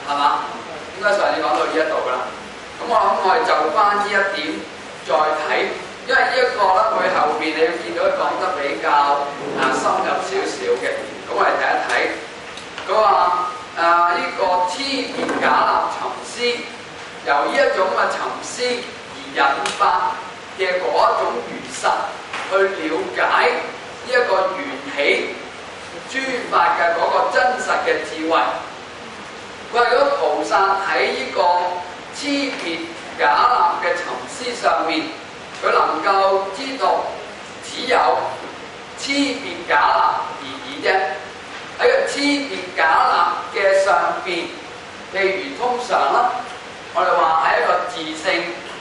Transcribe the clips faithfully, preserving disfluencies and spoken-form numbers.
係嘛？應該上次講到呢一度㗎啦。咁我諗我哋就翻呢一點再睇，因為呢一個咧佢後邊你要見到佢講得比較啊深入少少嘅。咁我哋睇一睇，佢話啊呢個黐別假立沉思，由呢一種嘅沉思而引發嘅嗰一種如實去了解呢一個緣起諸法嘅嗰個真實嘅智慧。佢話如果菩薩喺呢個黐別假立嘅沉思上面，佢能夠知道只有黐別假立而已啫。喺個黐別假立嘅上邊，譬如通常啦，我哋話喺一個自性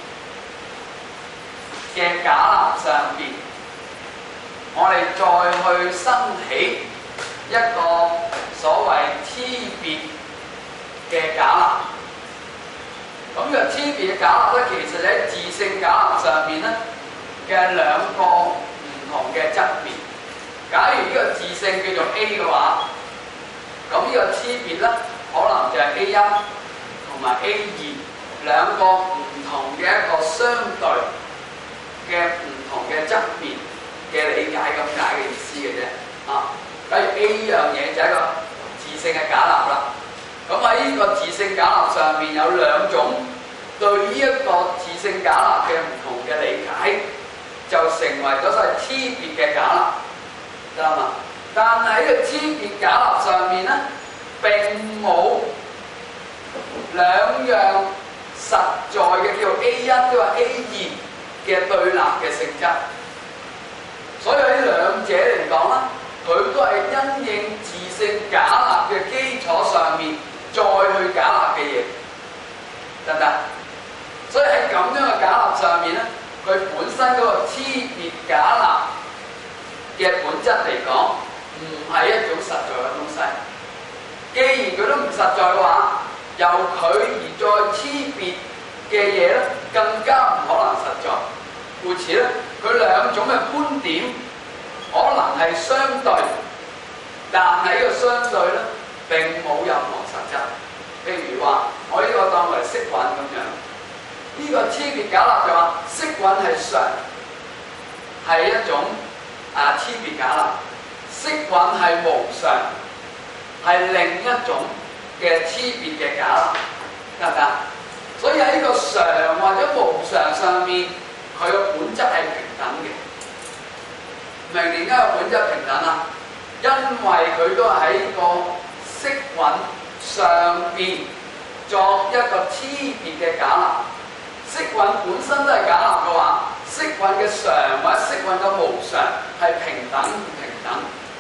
嘅假立上邊，我哋再去生起一個所謂黐別嘅假立。咁呢個黐別嘅假立咧，其實喺自性假立上面咧嘅兩個唔同嘅側面。假如呢個自性叫做 A 嘅話，咁呢個黐別咧可能就係 A 一同埋 A 二兩個唔同嘅一個相對嘅唔同嘅側面嘅理解咁解嘅意思嘅啫。啊，假如 A 呢樣嘢就係一個自性嘅假立啦。咁喺呢個自性假立上面有兩種對呢一個自性假立嘅唔同嘅理解，就成為咗所謂黐別嘅假立，得嘛？但係喺個黐別假立上面咧，並冇兩樣實在嘅叫 A 一或 A 二嘅對立嘅性質，所以喺兩者嚟講咧，佢都係因應自性假立嘅基礎上面再去假立嘅嘢，得唔得？所以喺咁樣嘅假立上面咧，佢本身嗰個黐別假立嘅本質嚟講，唔係一種實在嘅東西。既然佢都唔實在嘅話，由佢而再黐別嘅嘢咧，更加唔可能實在。故此咧，佢兩種嘅觀點可能係相對，但係呢個相對咧並冇任何實質。譬如話，我呢個當為色蘊咁樣，呢、這個黐別假立就話色蘊係常，係一種啊黐別假立；色蘊係無常，係另一種嘅黐別嘅假立，得唔得？所以喺呢個常或者無常上面，佢個本質係平等嘅。明點解個本質平等啊？因為佢都係喺個色蘊上邊作一個黐別嘅假立。色蘊本身都係假立嘅話，色蘊嘅常或者色蘊嘅無常係平等唔平等。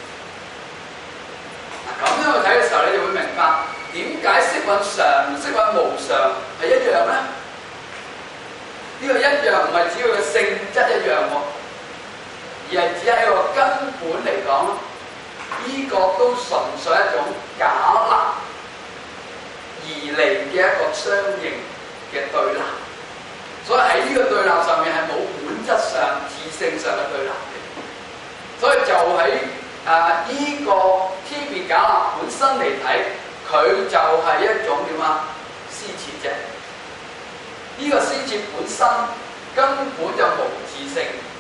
嗱，咁樣去睇嘅時候，你就會明白點解色蘊常、色蘊無常係一樣咧？呢、這個一樣唔係指佢嘅性質一樣喎，而係只係一個根本嚟講，呢、這個都純粹一種假立而嚟嘅一個相應嘅對立。所以喺呢個對立上面係冇本質上、自性上嘅對立嘅。所以就喺啊呢個黐別假立本身嚟睇，佢就係一種點啊施設啫。呢、這個施設本身根本就無自性，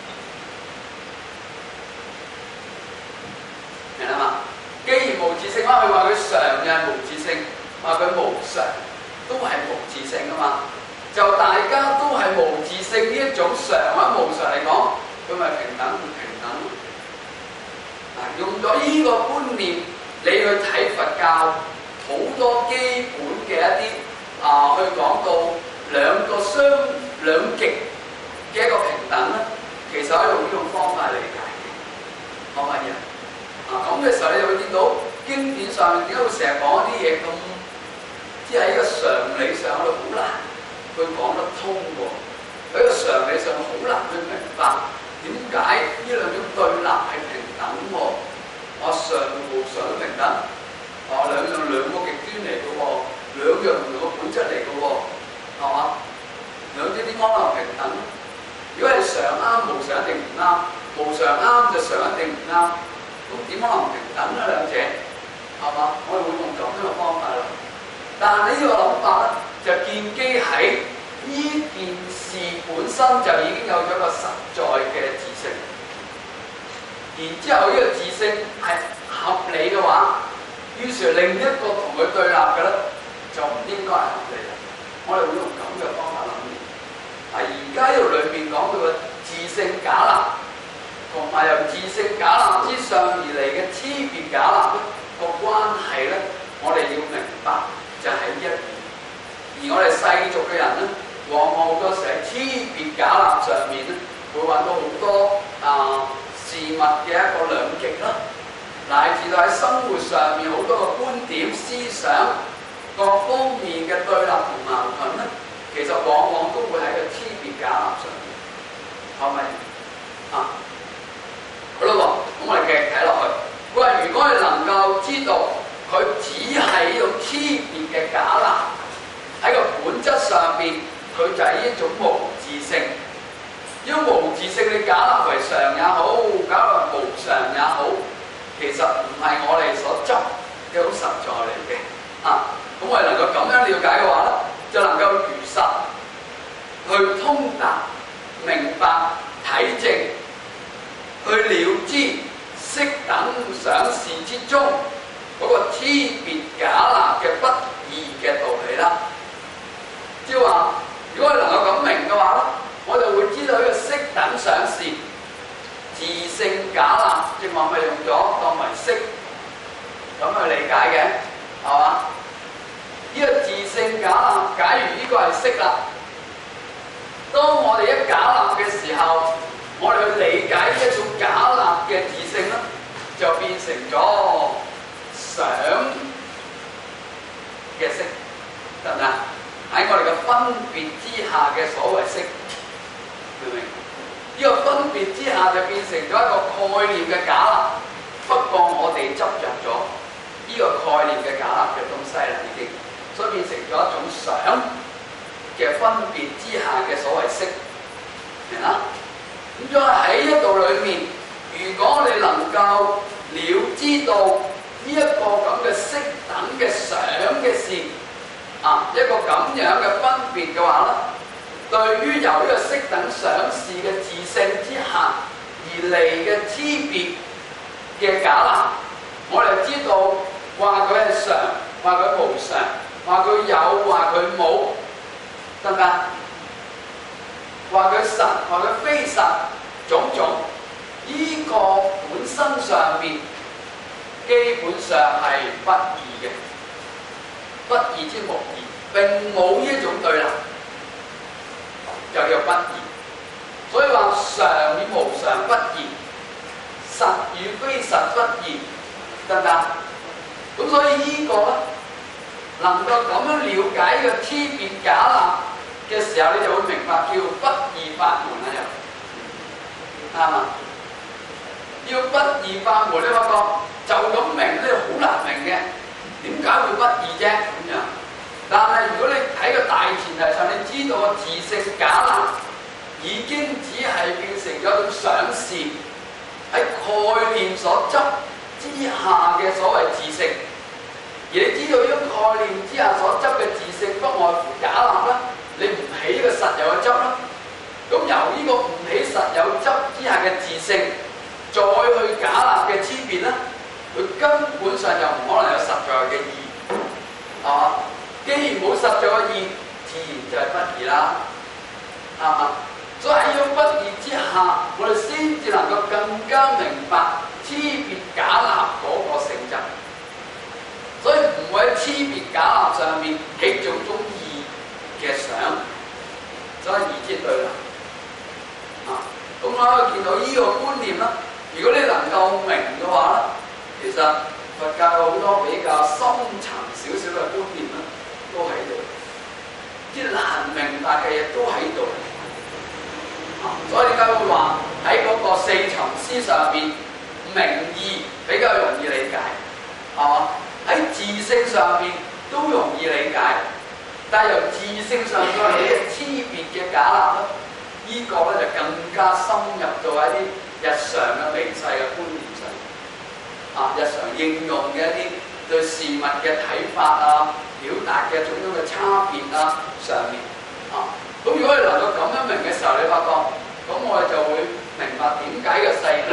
明啦嘛？既然無自性嘅話，佢話佢常又係無自性，話佢無常都係無自性噶嘛。就大家都係無自性呢一種常或者無常嚟講，佢咪平等唔平等？嗱，用咗呢個觀念，你去睇佛教好多基本嘅一啲啊，去講到兩個相兩極嘅一個平等咧，其實可以用呢種方法嚟理解嘅，可唔可以啊？啊，咁嘅時候你就會見到經典上面點解會成日講一啲嘢咁，即係喺個常理上度好難佢講得通喎，喺個常理上好難去明白點解呢兩種對立係平等喎。我常無常都平等，啊兩樣兩個極端嚟嘅喎，兩樣唔同嘅本質嚟嘅喎，係嘛？兩者點可能平等？如果係常啱，無常一定唔啱；無常啱就常一定唔啱，咁點可能平等咧？兩者係嘛？我哋會用咁樣嘅方法咯。但但係呢個諗法咧，就建基喺呢件事本身就已經有咗個實在嘅自性。然之後呢個自性係合理嘅話，於是另一個同佢對立嘅咧，就唔應該係合理啦。我哋會用咁嘅方法諗嘢。啊，而家呢度裏邊講到嘅自性假立，同埋由自性假立之上而嚟嘅差別假立咧個關係咧，我哋要明白就喺呢一點。而我哋世俗嘅人咧，往往好多時喺差別假立上面咧，會揾到好多啊、呃、事物嘅一個兩極啦，乃至到喺生活上面好多嘅觀點、思想各方面嘅對立同矛盾咧，其實往往都會喺個差別假立上面，係咪啊？好啦喎，咁我哋繼續睇落去。佢話：如果你能夠知道佢只係呢種差別嘅假立，喺個本質上邊，佢就係一種無自性。呢種無自性，你假立為常也好，假立為無常也好，其實唔係我哋所執嘅好實在嚟嘅。啊，咁我哋能夠咁樣了解嘅話咧，就能夠如實去通達、明白、體證，去了知色等想事之中嗰個差別假立嘅不義嘅道理啦。即係話，如果我哋能夠咁明嘅話咧，我哋會知道呢個色等想事自性假立，正話咪用咗當為色咁去理解嘅，係嘛？呢、這個自性假立，假如呢個係色啦，當我哋一假立嘅時候，我哋去理解呢一種假立嘅自性咧，就變成咗想嘅色，得唔得？喺我哋嘅分別之下嘅所謂色，明唔明？呢、這個分別之下就變成咗一個概念嘅假立，不過我哋執着咗呢個概念嘅假立嘅東西啦，已經，所以變成咗一種想嘅分別之下嘅所謂色，明啦？咁所以喺一度裏面，如果你能夠了知道呢一個咁嘅色等嘅想嘅事，啊，一個咁樣嘅分別嘅話咧，對於由呢個色等想事嘅自性之下而嚟嘅差別嘅假立，我哋知道話佢係常，話佢無常，話佢有，話佢冇，得唔得？話佢實，話佢非實，種種呢、這個本身上邊基本上係不義嘅。不義之無義，並冇呢一種對立，就叫不義。所以話常與無常不義，實與非實不義，得唔得？咁所以呢個咧，能夠咁樣了解呢個差別假立嘅時候，你就會明白叫不義法門啦，又啱嘛？要不義法門，你發覺就咁明咧，好難明嘅。點解會不義啫？咁樣，但係如果你睇個大前提上，你知道個自性假立已經只係變成咗一種想事，喺概念所執之下嘅所謂自性，而你知道呢種概念之下所執嘅自性不外乎假立啦，你唔起呢個實有嘅執啦，咁由呢個唔起實有執之下嘅自性，再去假立嘅差別咧，佢根本上就唔可能有實在嘅義，係嘛？既然冇實在嘅義，自然就係不義啦，係嘛？所以喺呢種不義之下，我哋先至能夠更加明白差別假立嗰個性質。所以唔會喺差別假立上面起種種義嘅想，所以義之對立。啊，咁我可以見到呢個觀念啦。如果你能夠明嘅話咧，其實佛教有好多比較深層少少嘅觀念啦，都喺度，啲難明白嘅嘢都喺度。啊，所以點解會話喺嗰個四層思上邊，明義比較容易理解，係嘛？喺自性上邊都容易理解，但係由自性上再起嘅差別嘅假立咧，呢個咧就更加深入到喺啲日常嘅微細嘅觀念上。啊！日常應用嘅一啲對事物嘅睇法啊、表達嘅種種嘅差別啊上面啊。咁如果你能夠咁樣明嘅時候，你發覺咁我哋就會明白點解個世界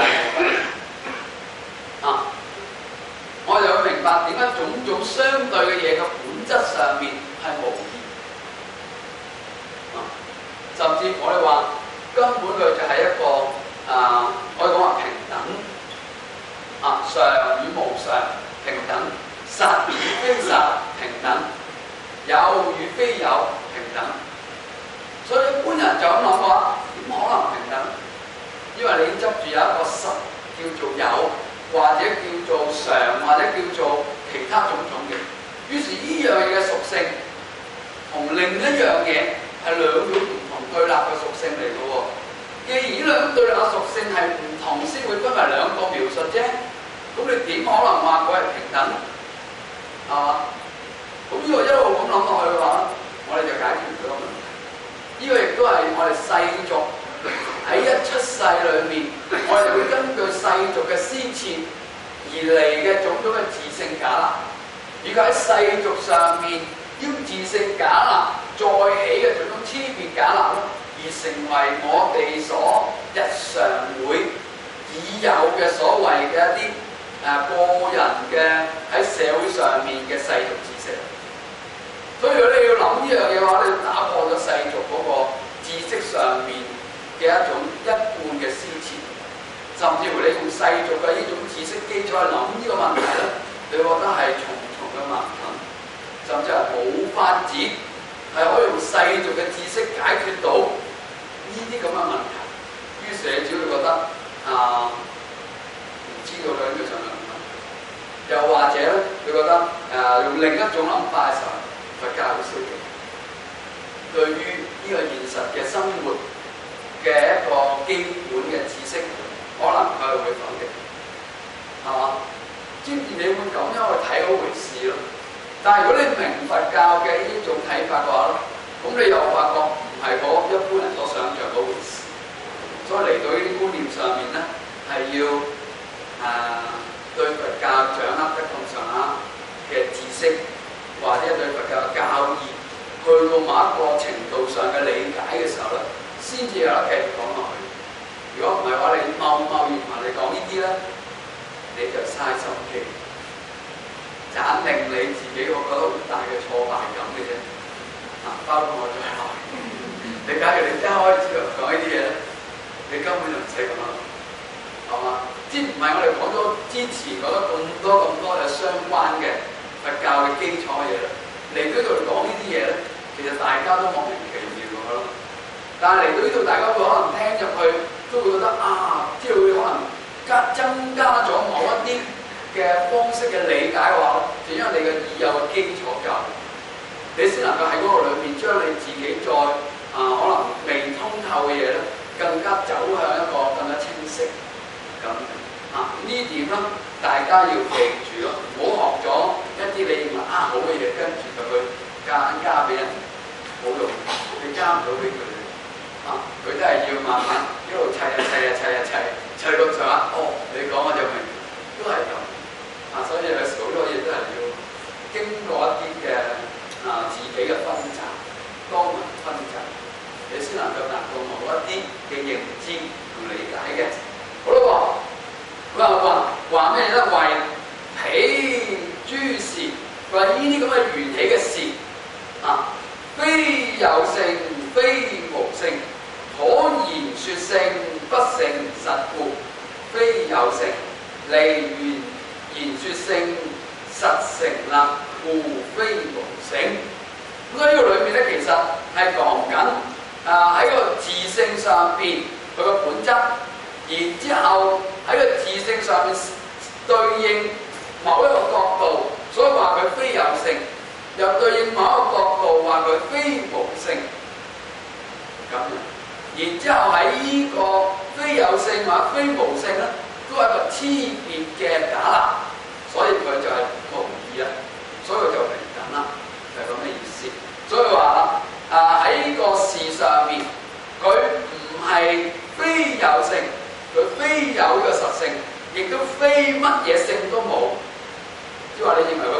係啊，我哋就會明白點解種種相對嘅嘢嘅本質上面係無異啊，甚至我哋話根本佢就係一個啊，可以講話平等啊，常與無常平等，實與非實平等，有與非有平等。所以一般人就咁諗嘅話，點可能平等？因為你執住有一個實叫做有，或者叫做常，或者叫做其他種種嘅。於是呢樣嘢嘅屬性同另一樣嘢係兩種唔同對立嘅屬性嚟嘅喎。既然呢兩種對立嘅屬性係唔同，先會分為兩個描述啫。咁你點可能話佢係平等？係嘛？咁呢個一路咁諗落去嘅話，我哋就解決唔到個問題。呢個亦都係我哋世俗喺一出世裏面，我哋會根據世俗嘅施設而嚟嘅種種嘅自性假立，以及喺世俗上面要自性假立再起嘅種種差別假立，而成為我哋所日常會已有嘅所謂嘅一啲誒、啊、個人嘅喺社會上面嘅世俗知識。所以如果你要諗呢樣嘢嘅話，你要打破咗世俗嗰個知識上面嘅一種一貫嘅思潮，甚至乎你用世俗嘅呢種知識基礎去諗呢個問題咧，你覺得係重重嘅矛盾，甚至係冇法子係可以用世俗嘅知識解決到呢啲咁嘅問題。於是你只會覺得啊，唔知道佢點樣想諗，又或者咧，佢覺得誒、啊、用另一種諗法嘅時候。佛教好消極，對於呢個現實嘅生活嘅一個基本嘅知識，可能佢係會否定，係嘛？知唔知你會咁樣去睇嗰回事咯？但係如果你明佛教嘅呢種睇法嘅話咧，咁你又發覺唔係嗰一般人所想像嗰回事。所以嚟到呢啲觀念上面咧，係要誒、呃、對佛教掌握得咁上下嘅知識。或者對佛教嘅教義去到某一個程度上嘅理解嘅時候咧，先至有得繼續講落去。如果唔係話，你貿貿然同你講呢啲咧，你就嘥心機，盞令你自己我覺得好大嘅挫敗感嘅啫。啊，包括我在內，你假如你一開始就講呢啲嘢咧，你根本就唔使咁諗，係嘛？即唔係我哋講咗之前講咗咁多咁多嘅相關嘅佛教嘅基礎嘅嘢咧，嚟到呢度講呢啲嘢咧，其實大家都莫名其妙嘅咯。但係嚟到呢度，大家會可能聽入去，都會覺得啊，即係會可能加增加咗某一啲嘅方式嘅理解嘅話，就因為你嘅已有嘅基礎教育，你先能夠喺嗰個裏面將你自己再啊可能未通透嘅嘢咧，更加走向一個更加清晰咁啊呢點咧。大家要記住咯，唔好學咗一啲你認為啊好嘅嘢，跟住就去夾硬加俾人，冇用，你加唔到俾佢哋啊！佢都係要慢慢一路砌啊砌啊砌啊砌，砌到上下，哦，你講我就明，都係咁啊！所以有時好多嘢都係要經過一啲嘅啊自己嘅分析、多元分析，你先能夠達到某一啲嘅認知同理解嘅。好啦喎。佢話話話咩咧？為彼諸事，佢話呢啲咁嘅緣起嘅事啊，非有性，非無性，可言說性，不成實故。非有性，離緣言說性，實成立，故非無性。咁所以呢個裏面咧，其實係講緊啊喺個自性上邊佢個本質。然之後喺個自性上面對應某一個角度，所以話佢非有性；又對應某一個角度話佢非無性。咁，然之後喺呢個非有性或者非無性咧，都係一個差別嘅假立，所以佢就係無異啦。所以佢就平等啦，就係咁嘅意思。所以話啦，啊喺呢個事上面，佢唔係非有性。佢非有呢個實性，亦都非乜嘢性都冇。即係話你認為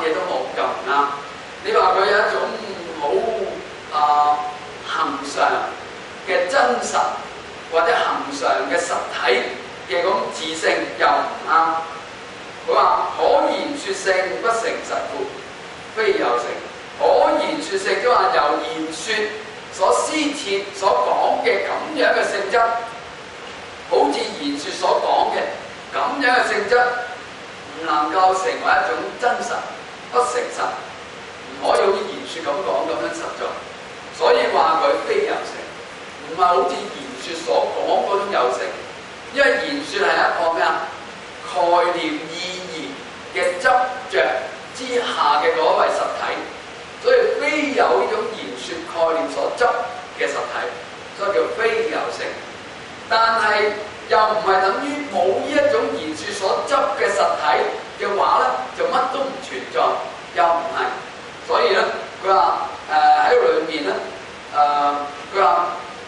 嘢都冇又唔啱。你話佢有一種好啊恒常嘅真實或者恒常嘅實體嘅嗰種自性又唔啱。佢話可言說性不成實故，非有性。可言說性即係話由言說所施設所講嘅咁樣嘅性質，好似言說所講嘅咁樣嘅性質，唔能夠成為一種真實，不誠實，唔可以好似言說咁講咁樣實在。所以話佢非有性，唔係好似言說所講嗰種有性，因為言說係一個咩啊概念意義嘅執着之下嘅嗰位實體。所以非有呢種言說概念所執嘅實體，所以叫非有性。但係又唔係等於冇呢一種言說所執嘅實體嘅話咧，就乜都唔存在，又唔係。所以咧，佢話誒喺裏面咧，誒佢話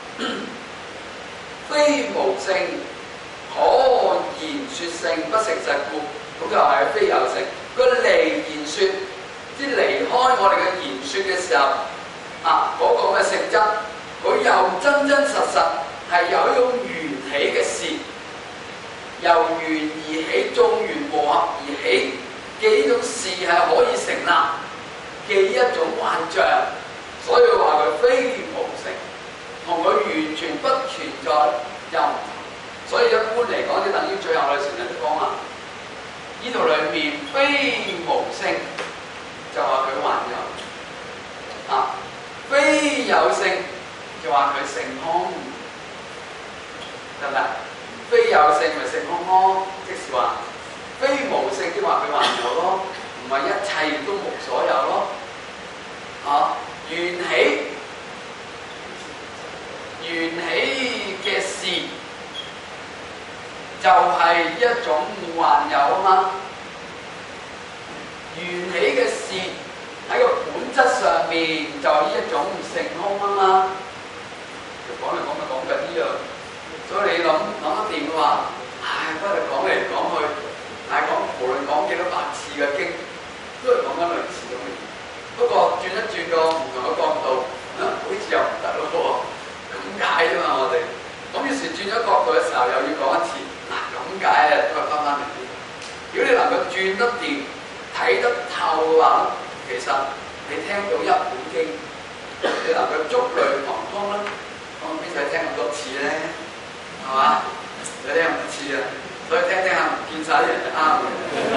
非無性，可言說性不成實故，咁就係非有性。佢離言說。即係離開我哋嘅言說嘅時候，啊嗰、那個嘅性質，佢又真真實實係有一種緣起嘅事，由緣而起，眾緣和合而起嘅呢種事係可以成立嘅一種幻象，所以話佢非無性，同佢完全不存在又唔同。所以一般嚟講，就等於最後我哋成日都講啦，呢度裏面非無性。就話佢幻有啊，非有性就話佢成空，得唔得？非有性咪成空咯，即是話非無性即話佢幻有咯，唔係一切都無所有咯。啊，緣起緣起嘅事就係一種幻有啊嘛。緣起嘅事喺個本質上面就係呢一種成空啊嘛，講嚟講去講緊呢樣，所以你諗諗得掂嘅話，唉，不過講嚟講去，唉講無論講幾多百次嘅經，都係講緊類似咁嘅嘢。不過轉一轉個唔同嘅角度，啊，好似又唔得咯喎，咁解啫嘛我哋。咁於是轉咗角度嘅時候，又要講一次，嗱咁解啊，都係翻翻嚟啲。如果你能夠轉得掂，睇得透嘅話，其實你聽到一本經，你能夠觸類旁通啦，咁邊使聽咁多次咧？係嘛？你聽唔次啊，所以聽聽下唔見晒啲人就啱嘅。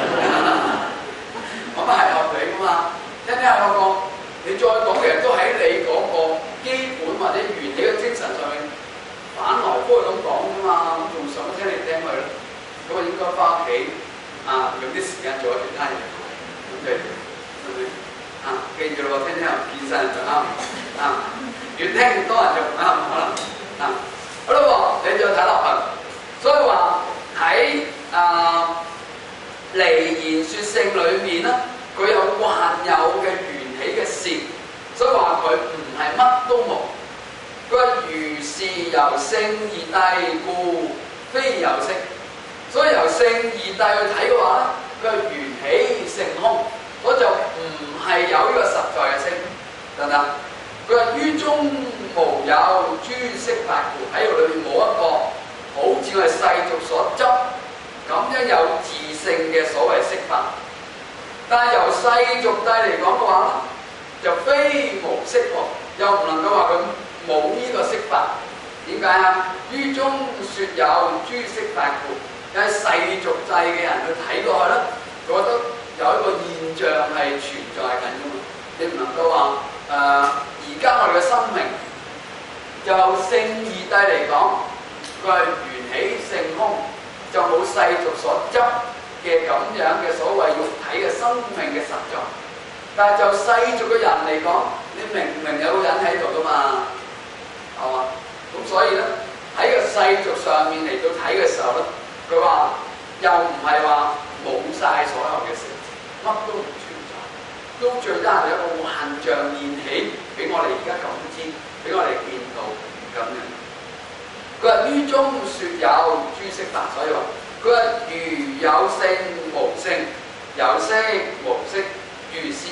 咁啊係合理噶嘛？聽聽下我講，你再講其實都喺你嗰個基本或者原理嘅精神上面反來覆去咁講啫嘛，仲想聽嚟聽去咧，咁啊應該翻屋企啊用啲時間做一其他嘢。咁就係咪啊？記住咯，聽聽唔見晒人就啱啊！越聽越多人就唔啱可能啊！好啦喎，你再睇落去，所以話喺啊離言說性裏面咧，佢有幻有嘅緣起嘅事，所以話佢唔係乜都冇。佢話如是由性而諦故，非有性。所以由性而諦去睇嘅話咧，佢係緣起性空，我就唔係有呢個實在嘅性，得唔得？佢話於中無有諸色法故，喺度裏面冇一個好似我哋世俗所執咁樣有自性嘅所謂色法。但係由世俗諦嚟講嘅話咧，就非無色喎，又唔能夠話佢冇呢個色法。點解啊？於中說有諸色法故。喺世俗制嘅人去睇過去咧，覺得有一個現象係存在緊㗎嘛。你唔能夠話誒，而家我哋嘅生命就性而諦嚟講，佢係緣起性空，就冇世俗所執嘅咁樣嘅所謂肉體嘅生命嘅實在。但係就世俗嘅人嚟講，你明唔明有個人喺度㗎嘛？係嘛？咁所以咧喺個世俗上面嚟到睇嘅時候咧。佢話又唔係話冇晒所有嘅事，乜都唔存在，都最多係一個幻象現起，俾我哋而家感知，俾我哋見到咁樣。佢話於中說有諸色法，所以話佢話如有性無性，有色無色，如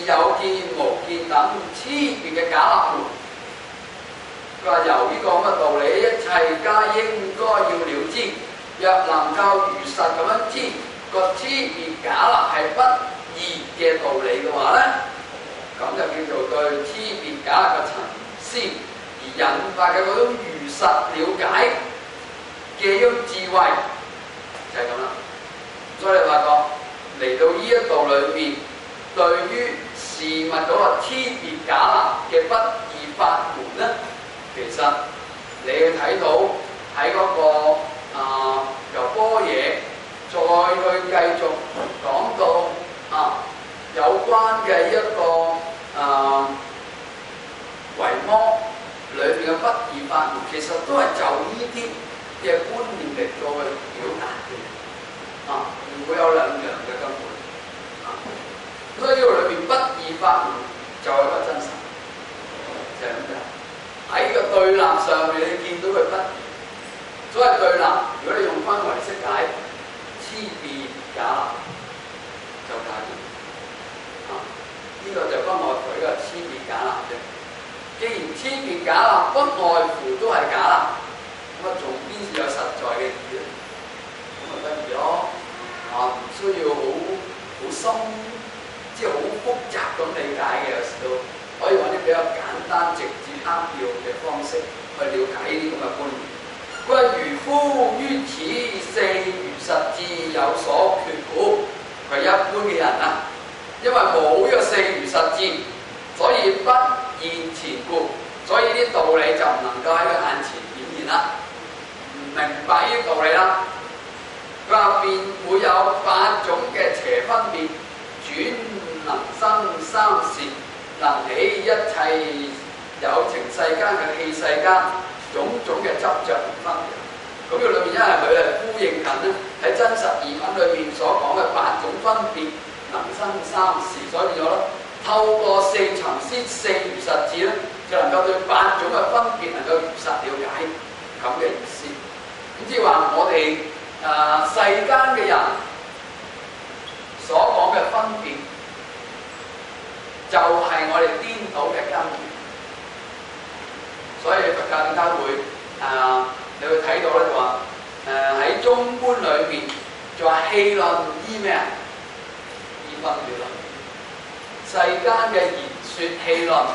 有見無見等差別嘅假立門。佢話由呢個咁嘅道理，一切皆應該要了知。若能夠如實咁樣知個差別假立係不義嘅道理嘅話咧，咁就叫做對差別假立嘅陳思而引發嘅嗰種如實了解嘅一種智慧，就係咁啦。所以你發覺嚟到呢一度裏面，對於事物嗰個差別假立嘅不義法門咧，其實你要睇到喺嗰、那個啊由般若再去繼續講到啊有關嘅一個啊維摩裏邊嘅不義法門，其實都係就呢啲嘅觀念嚟做去表達嘅，啊唔會有兩樣嘅根本。啊，所以呢個裏邊不義法門就係不真實，就係咁樣。喺個對立上面，你見到佢不義。所謂對立，如果你用翻唯識解，差別假立就解決。啊，呢、這個就不外乎呢個差別假立啫。既然差別假立不外乎都係假立，咁啊仲邊有實在嘅義咧？咁咪得意咯。啊，唔需要好好深，即係好複雜咁理解嘅，有時都可以揾啲比較簡單、直接、扼要嘅方式去了解呢啲咁嘅觀念。佢話：愚夫於此四如實智有所缺故。佢係一般嘅人啊，因為冇呢個四如實智，所以不現前故，所以啲道理就唔能夠喺佢眼前顯現啦。唔明白呢啲道理啦。佢話便會有八種嘅邪分別，轉能生三善，能起一切有情世間嘅器世間種種嘅執着同分別。咁呢個裏面因為佢係呼應緊咧喺真實義品裏面所講嘅八種分別能生三善，所以變咗咧透過四層先四如實智咧，就能夠對八種嘅分別能夠如實了解咁嘅意思。咁即係話我哋誒、呃、世間嘅人所講嘅分別，就係我哋顛倒嘅根源。所以佛教點解會誒、呃、你會睇到咧就話誒喺中觀裏面就話戲論依咩啊？依分別論。世間嘅言説戲論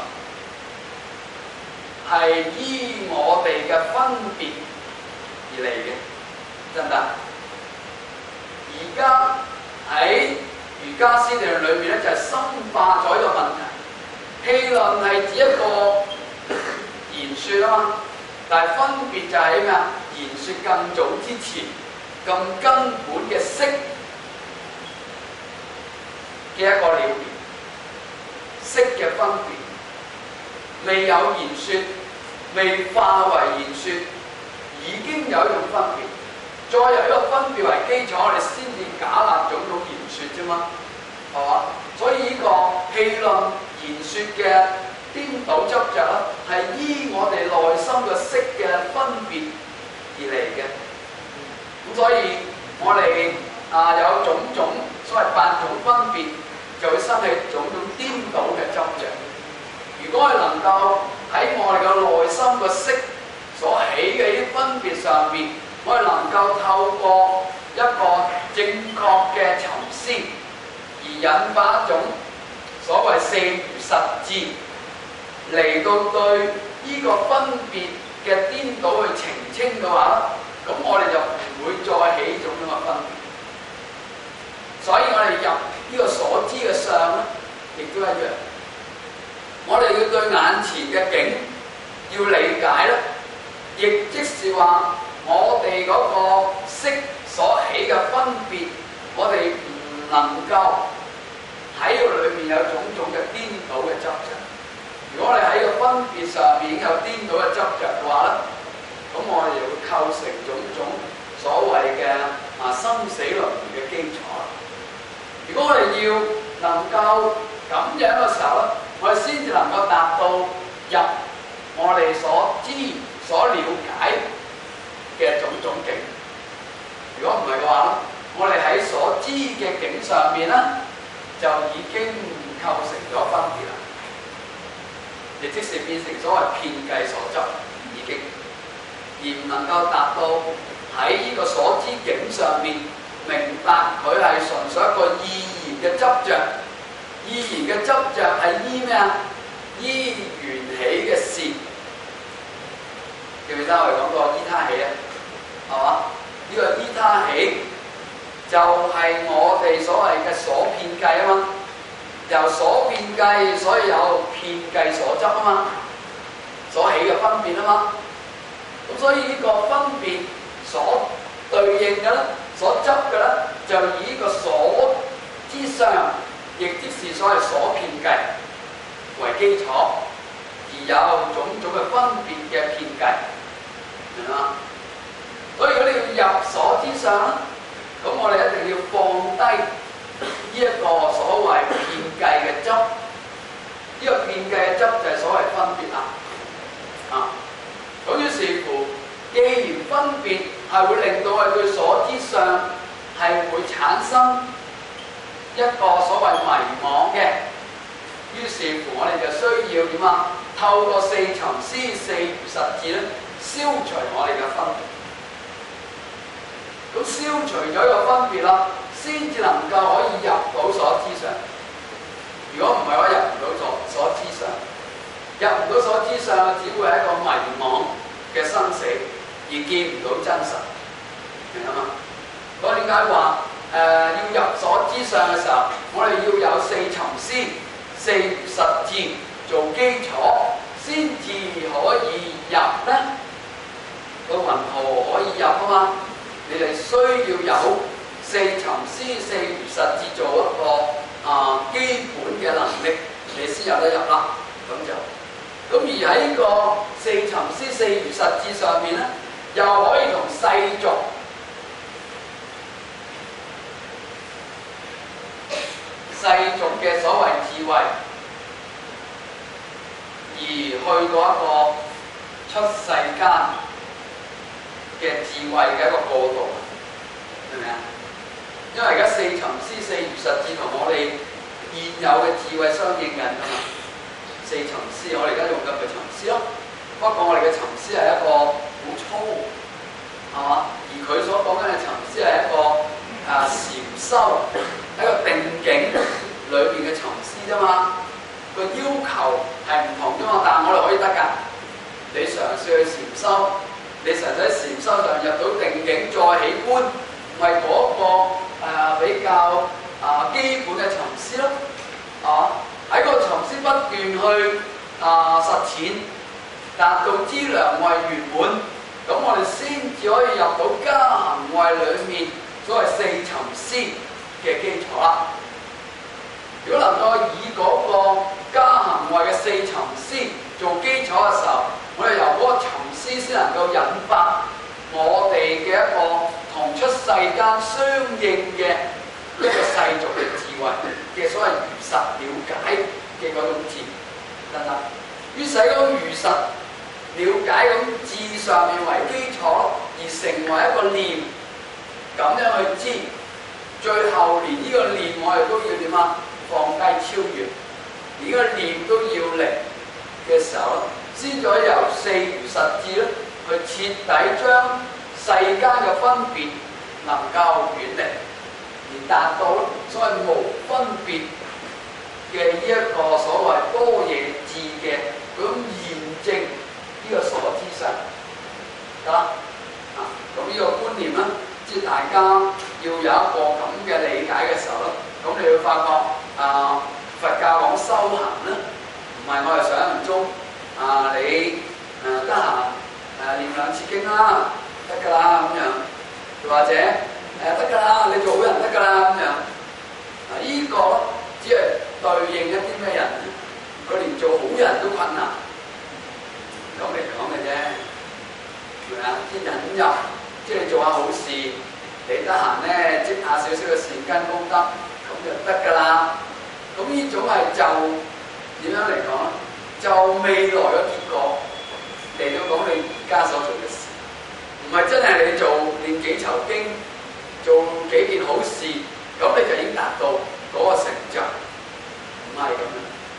係依我哋嘅分別而嚟嘅，真唔真？而家喺瑜伽師地論裏面咧，就係、是、深化咗呢個問題。戲論係指一個言説啊嘛，但係分別就係咩啊？言説更早之前、更根本嘅識嘅一個了別，識嘅分別，未有言説，未化為言説，已經有一種分別。再由一個分別為基礎，我哋先至假立種種言説啫嘛，係嘛？所以呢個戲論言説嘅顛倒執着咧，係依我哋內心嘅識嘅分別而嚟嘅。咁所以我哋啊有種種所謂八種分別，就會生起種種顛倒嘅執着。如果係能夠喺我哋嘅內心嘅識所起嘅呢啲分別上邊，我哋能夠透過一個正確嘅沉思，而引發一種所謂四如實智嚟到對呢個分別嘅顛倒去澄清嘅話，咁我哋就唔會再起種咁嘅分別。所以我哋入呢個所知嘅相咧，亦都一樣。我哋要對眼前嘅境要理解咧，亦即是話我哋嗰個識所起嘅分別，我哋唔能夠喺個裏面有種種嘅顛倒嘅執着。如果我哋喺個分別上面已經有顛倒嘅執着嘅話咧，咁我哋就會構成種種所謂嘅啊生死輪迴嘅基礎。如果我哋要能夠咁樣嘅時候咧，我哋先至能夠達到入我哋所知所了解嘅種種境。如果唔係嘅話咧，我哋喺所知嘅境上面咧，就已經構成咗亦即是變成所謂遍計所執已經，而唔能夠達到喺呢個所知境上面明白佢係純粹一個意言嘅執着。意言嘅執着係依咩啊？依緣起嘅事，記唔記得我哋講過依他起啊？係嘛？呢、這個依他起就係我哋所謂嘅所遍計啊嘛。由所遍計，所以有遍計所執啊嘛，所起嘅分別啊嘛。咁所以呢個分別所對應嘅咧，所執嘅咧，就以呢個所之上，亦即是所謂所遍計為基礎，而有種種嘅分別嘅遍計，明嘛？所以如果你要入所之上咧，咁我哋一定要放低呢一個所謂遍計嘅執，呢、這個遍計嘅執就係所謂分別啦。啊，咁於是乎，既然分別係會令到我哋對所之上係會產生一個所謂迷惘嘅，於是乎我哋就需要點啊？透過四尋思、四如實智咧，消除我哋嘅分別。咁消除咗一個分別啦，先至能夠可以入到所知上。如果唔係，我入唔到所所知上，入唔到所知上，只會係一個迷惘嘅生死，而見唔到真實，明啊嘛？所以點解話誒要入所知上嘅時候，我哋要有四尋思、四如實智做基礎，先至可以入咧。個雲何可以入啊嘛？你哋需要有四尋思、四如實智做一個啊基本嘅能力，你先有得入啦。咁就咁而喺呢個四尋思、四如實智上面咧，又可以同世俗世俗嘅所謂智慧，而去到一個出世間嘅智慧嘅一個過渡，明唔明啊？因為而家四尋思、四如實智同我哋現有嘅智慧相應緊㗎嘛。四尋思，我哋而家用緊嘅尋思咯。不過我哋嘅尋思係一個好粗，係嘛？而佢所講緊嘅尋思係一個啊禪修，一個定境裏邊嘅尋思啫嘛。個要求係唔同啫嘛，但係我哋可以得㗎。你嘗試去禪修。你實際禪修上入到定境，再起觀，咪嗰、那個、呃、比較啊、呃、基本嘅尋思咯，啊喺個尋思不斷去啊、呃、實踐，達到資糧位圓滿，咁我哋先至可以入到加行位裡面所謂四尋思嘅基礎啦。如果能夠以嗰個加行位嘅四尋思做基礎嘅時候，我哋由嗰個尋思先能夠引發我哋嘅一個同出世間相應嘅一個世俗嘅智慧嘅所謂如實了解嘅嗰種智，得唔得？於是喺嗰種如實了解嗰種智上面為基礎，而成為一個念，咁樣去知，最後連呢個念我哋都要點啊？放低超越，而呢個念都要嚟嘅時候，先至可以由四如實智咧，去徹底將世間嘅分別能夠遠離，而達到所謂無分別嘅呢一個所謂多嘢智嘅嗰種驗證呢個所知上，得啦啊！咁呢個觀念咧，即係大家要有一個咁嘅理解嘅時候咧，咁你會發覺啊，佛教講修行咧，唔係我哋想象中。啊！你誒得閒誒念兩次經啦，得㗎啦咁樣，又或者誒得㗎啦，你做好人得㗎啦咁樣。啊！依、這個只係對應一啲咩人？佢連做好人都困難，咁嚟講嘅啫，係咪啊？啲引入，即係做下好事，你得閒咧積下少少嘅善根功德，咁就得㗎啦。咁呢種係就點樣嚟講咧？就未來嘅結果嚟到講你而家所做嘅事，唔係真係你做念幾籌經，做幾件好事，咁你就已經達到嗰個成就，唔係咁樣。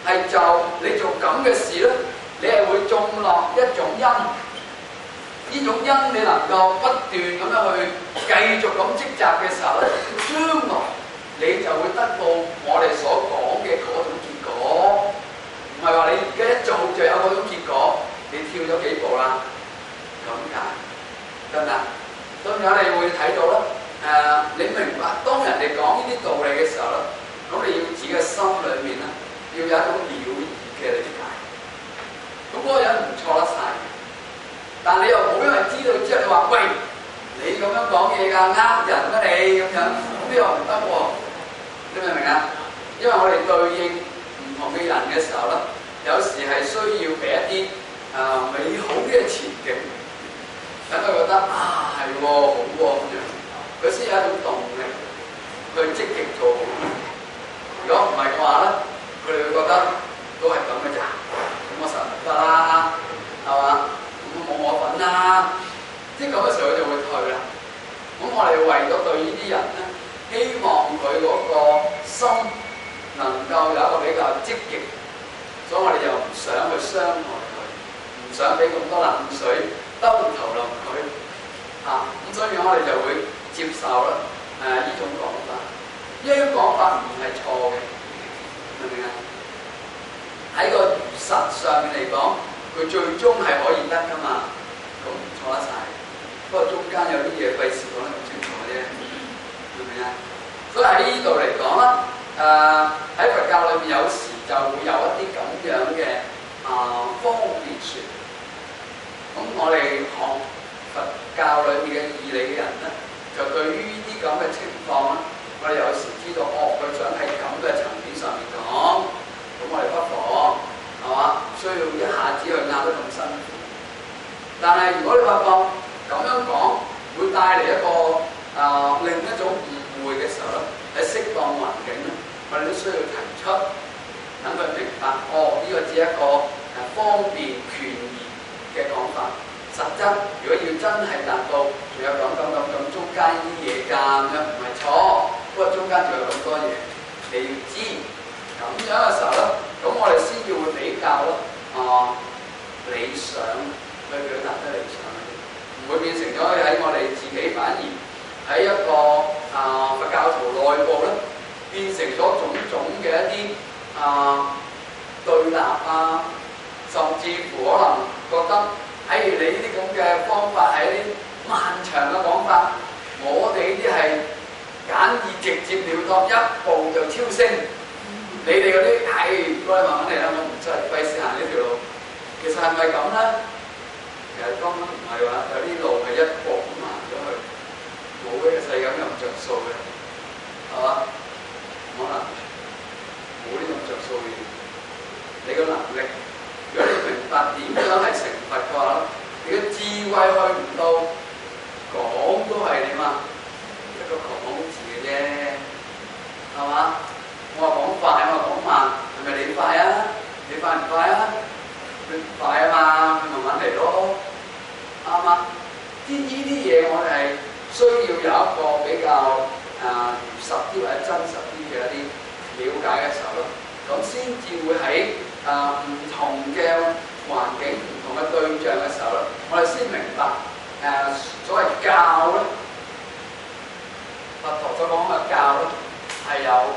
係就你做咁嘅事咧，你係會種落一種因。呢種因你能夠不斷咁樣去繼續咁積集嘅時候咧，將來你就會得到我哋所講嘅嗰種結果。唔係話你而家一做就有嗰種結果，你跳咗幾步啦，咁解得唔得？咁樣你會睇到啦。誒、呃，你明白當人哋講呢啲道理嘅時候咧，咁你要自己嘅心裏面咧，要有一種了義嘅理解。咁嗰個人唔錯得晒，但你又冇因為知道之後你話喂，你咁樣講嘢㗎，呃人咩你咁樣，咁呢個唔得喎。你明唔明啊？因為我哋對應唔同嘅人嘅時候咧，有時係需要俾一啲誒、呃、美好嘅前景，等佢覺得啊係喎好喎咁樣，佢先有一種動力去積極做好。如果唔係嘅話咧，佢哋會覺得都係咁嘅咋，咁我實唔得啦，係嘛？咁冇我份啦，即係咁嘅時候佢就會退啦。咁我哋為咗對呢啲人咧，希望佢嗰個心能夠有一個比較積極，所以我哋又唔想去傷害佢，唔想俾咁多冷水兜頭淋佢啊。咁所以我哋就會接受啦誒呢種講法。呢種講法唔係錯嘅，明唔明啊？喺個如實上面嚟講，佢最終係可以得噶嘛，咁唔錯得晒。不過中間有啲嘢費事講得咁清楚啫，明唔明啊？所以喺呢度嚟講啦，誒、呃、喺佛教裏面有時就會有一啲咁樣嘅啊、呃、方便説。咁我哋學佛教裏面嘅義理嘅人咧，就對於呢啲咁嘅情況咧，我哋有時知道哦，佢想喺咁嘅層面上面講，咁我哋不妨係嘛，唔需要一下子去拗得咁辛苦。但係如果你發覺咁樣講會帶嚟一個啊、呃、另一種誤會嘅時候咧，喺適當環境咧，我哋都需要提出，等佢明白，哦呢、這個只係一個誒方便權宜嘅講法。實質如果要真係達到，仲有咁咁咁咁中間啲嘢㗎，咁樣唔係錯，不過中間仲有咁多嘢你要知。咁樣嘅時候咧，咁我哋先至會比較咯，啊、呃、理想去表達得理想一啲，唔會變成咗喺我哋自己，反而喺一個啊、呃、佛教徒內部咧，變成咗種種嘅一啲啊、呃、對立啊，甚至乎可能覺得，哎你呢啲咁嘅方法係一啲漫長嘅講法，我哋呢啲係簡易直接了當，一步就超升。你哋嗰啲係，唔該你慢慢嚟啦，我唔真係費事行呢條路。其實係咪咁咧？其實根本唔係話有啲路係一步咁行咗去，冇呢個世界咁着數嘅，係嘛？可能冇呢咁着數嘅。你個能力，如果你明白點樣係成佛嘅話，你嘅智慧去唔到，講都係點啊？一個講字嘅啫，係嘛？我話講快，我話講慢，係咪你快啊？你快唔快啊？你唔快啊嘛，你慢慢嚟咯，啱嘛？啲呢啲嘢我哋係需要有一個比較啊如實啲或者真實啲嘅一啲了解嘅時候咯，咁先至會喺啊唔同嘅環境、唔同嘅對象嘅時候咧，我哋先明白誒、啊、所謂教咧，佛陀所講嘅教咧係有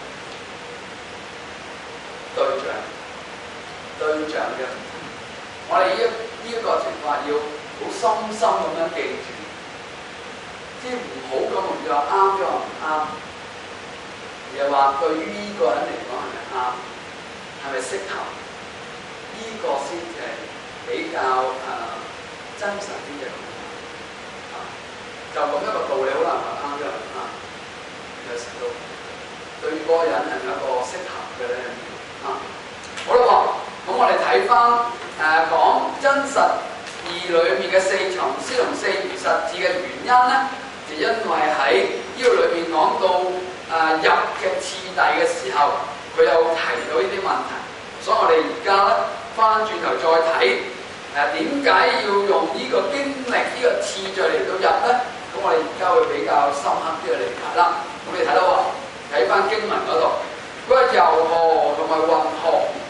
對象，對象嘅，我哋呢一呢一個情況要好深深咁樣記住，即係唔好咁容易話啱咗話唔啱，而係話對於呢個人嚟講係咪啱，係咪適合？呢、這個先係比較誒、呃、真實啲嘅講法。啊，就咁一個道理好難話啱咗唔啱，有時都對於嗰個人係咪一個適合嘅咧？啊，好啦喎，咁我哋睇翻誒講真實義裏面嘅四尋思同四如實智嘅原因咧，就因為喺呢個裏面講到誒、呃、入嘅次第嘅時候，佢有提到呢啲問題，所以我哋而家咧翻轉頭再睇誒點解要用呢個經歷呢、這個次序嚟到入咧？咁我哋而家會比較深刻啲嘅理解啦。咁你睇到喎，睇翻經文嗰度。佢話由河同埋運河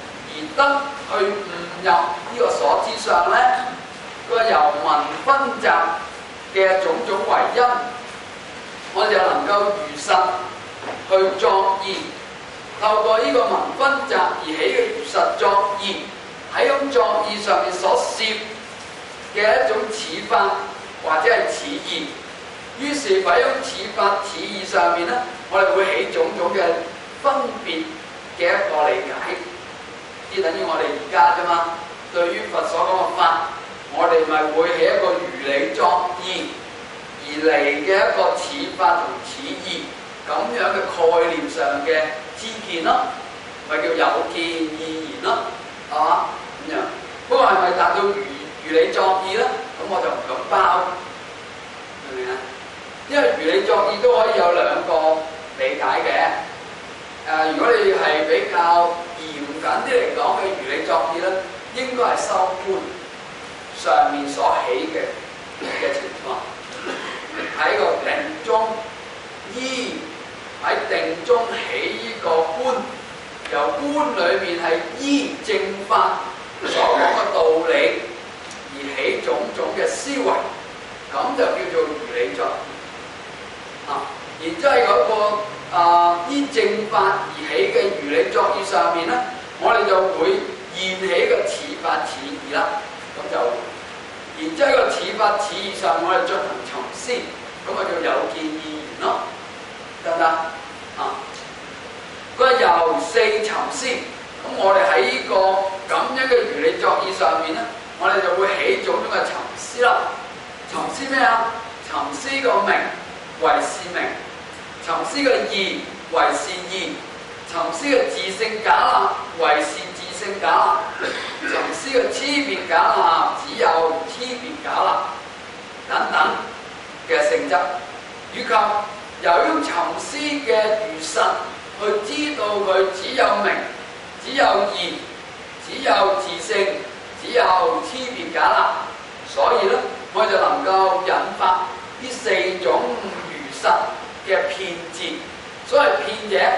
得去誤入呢個所知上呢？個由文分集嘅種種為因，我哋就能夠如實去作意。透過呢個文分集而起嘅如實作意，喺咁作意上面所涉嘅一種似法或者係似義，於是喺種似法似義上面呢，我哋會起種種嘅分別嘅一個理解，即等於我哋而家啫嘛。對於佛所講嘅法，我哋咪會起一個如理作意而嚟嘅一個似法同似義咁樣嘅概念上嘅知見咯，咪叫有見意言咯，係嘛咁樣？不過係咪達到如如理作意咧？咁我就唔敢包，明唔明啊？因為如理作意都可以有兩個理解嘅。誒、呃，如果你係比較嚴謹啲嚟講嘅如理作意咧，應該係修觀上面所起嘅嘅情況，喺個定中依喺定中起呢個觀，由觀裏面係依正法所講嘅道理而起種種嘅思維，咁就叫做如理作意啊。然之後喺嗰個啊依正法而起嘅如理作意上面咧，我哋就會現起個似法似義啦。咁就然之後喺個似法似義上，我哋進行尋思，咁啊叫有見意言咯，得唔得啊？佢話由四尋思，咁我哋喺呢個咁樣嘅如理作意上面咧，我哋就會起種種嘅尋思啦。尋思咩啊？尋思個名為是名，尋思個義為是義，尋思個自性假立為是自性假立，尋思個差別假立只有差別假立等等嘅性質，以及由於尋思嘅如實去知道佢只有名、只有義、只有自性、只有差別假立，所以咧我就能夠引發呢四種如實嘅遍智。所謂遍者，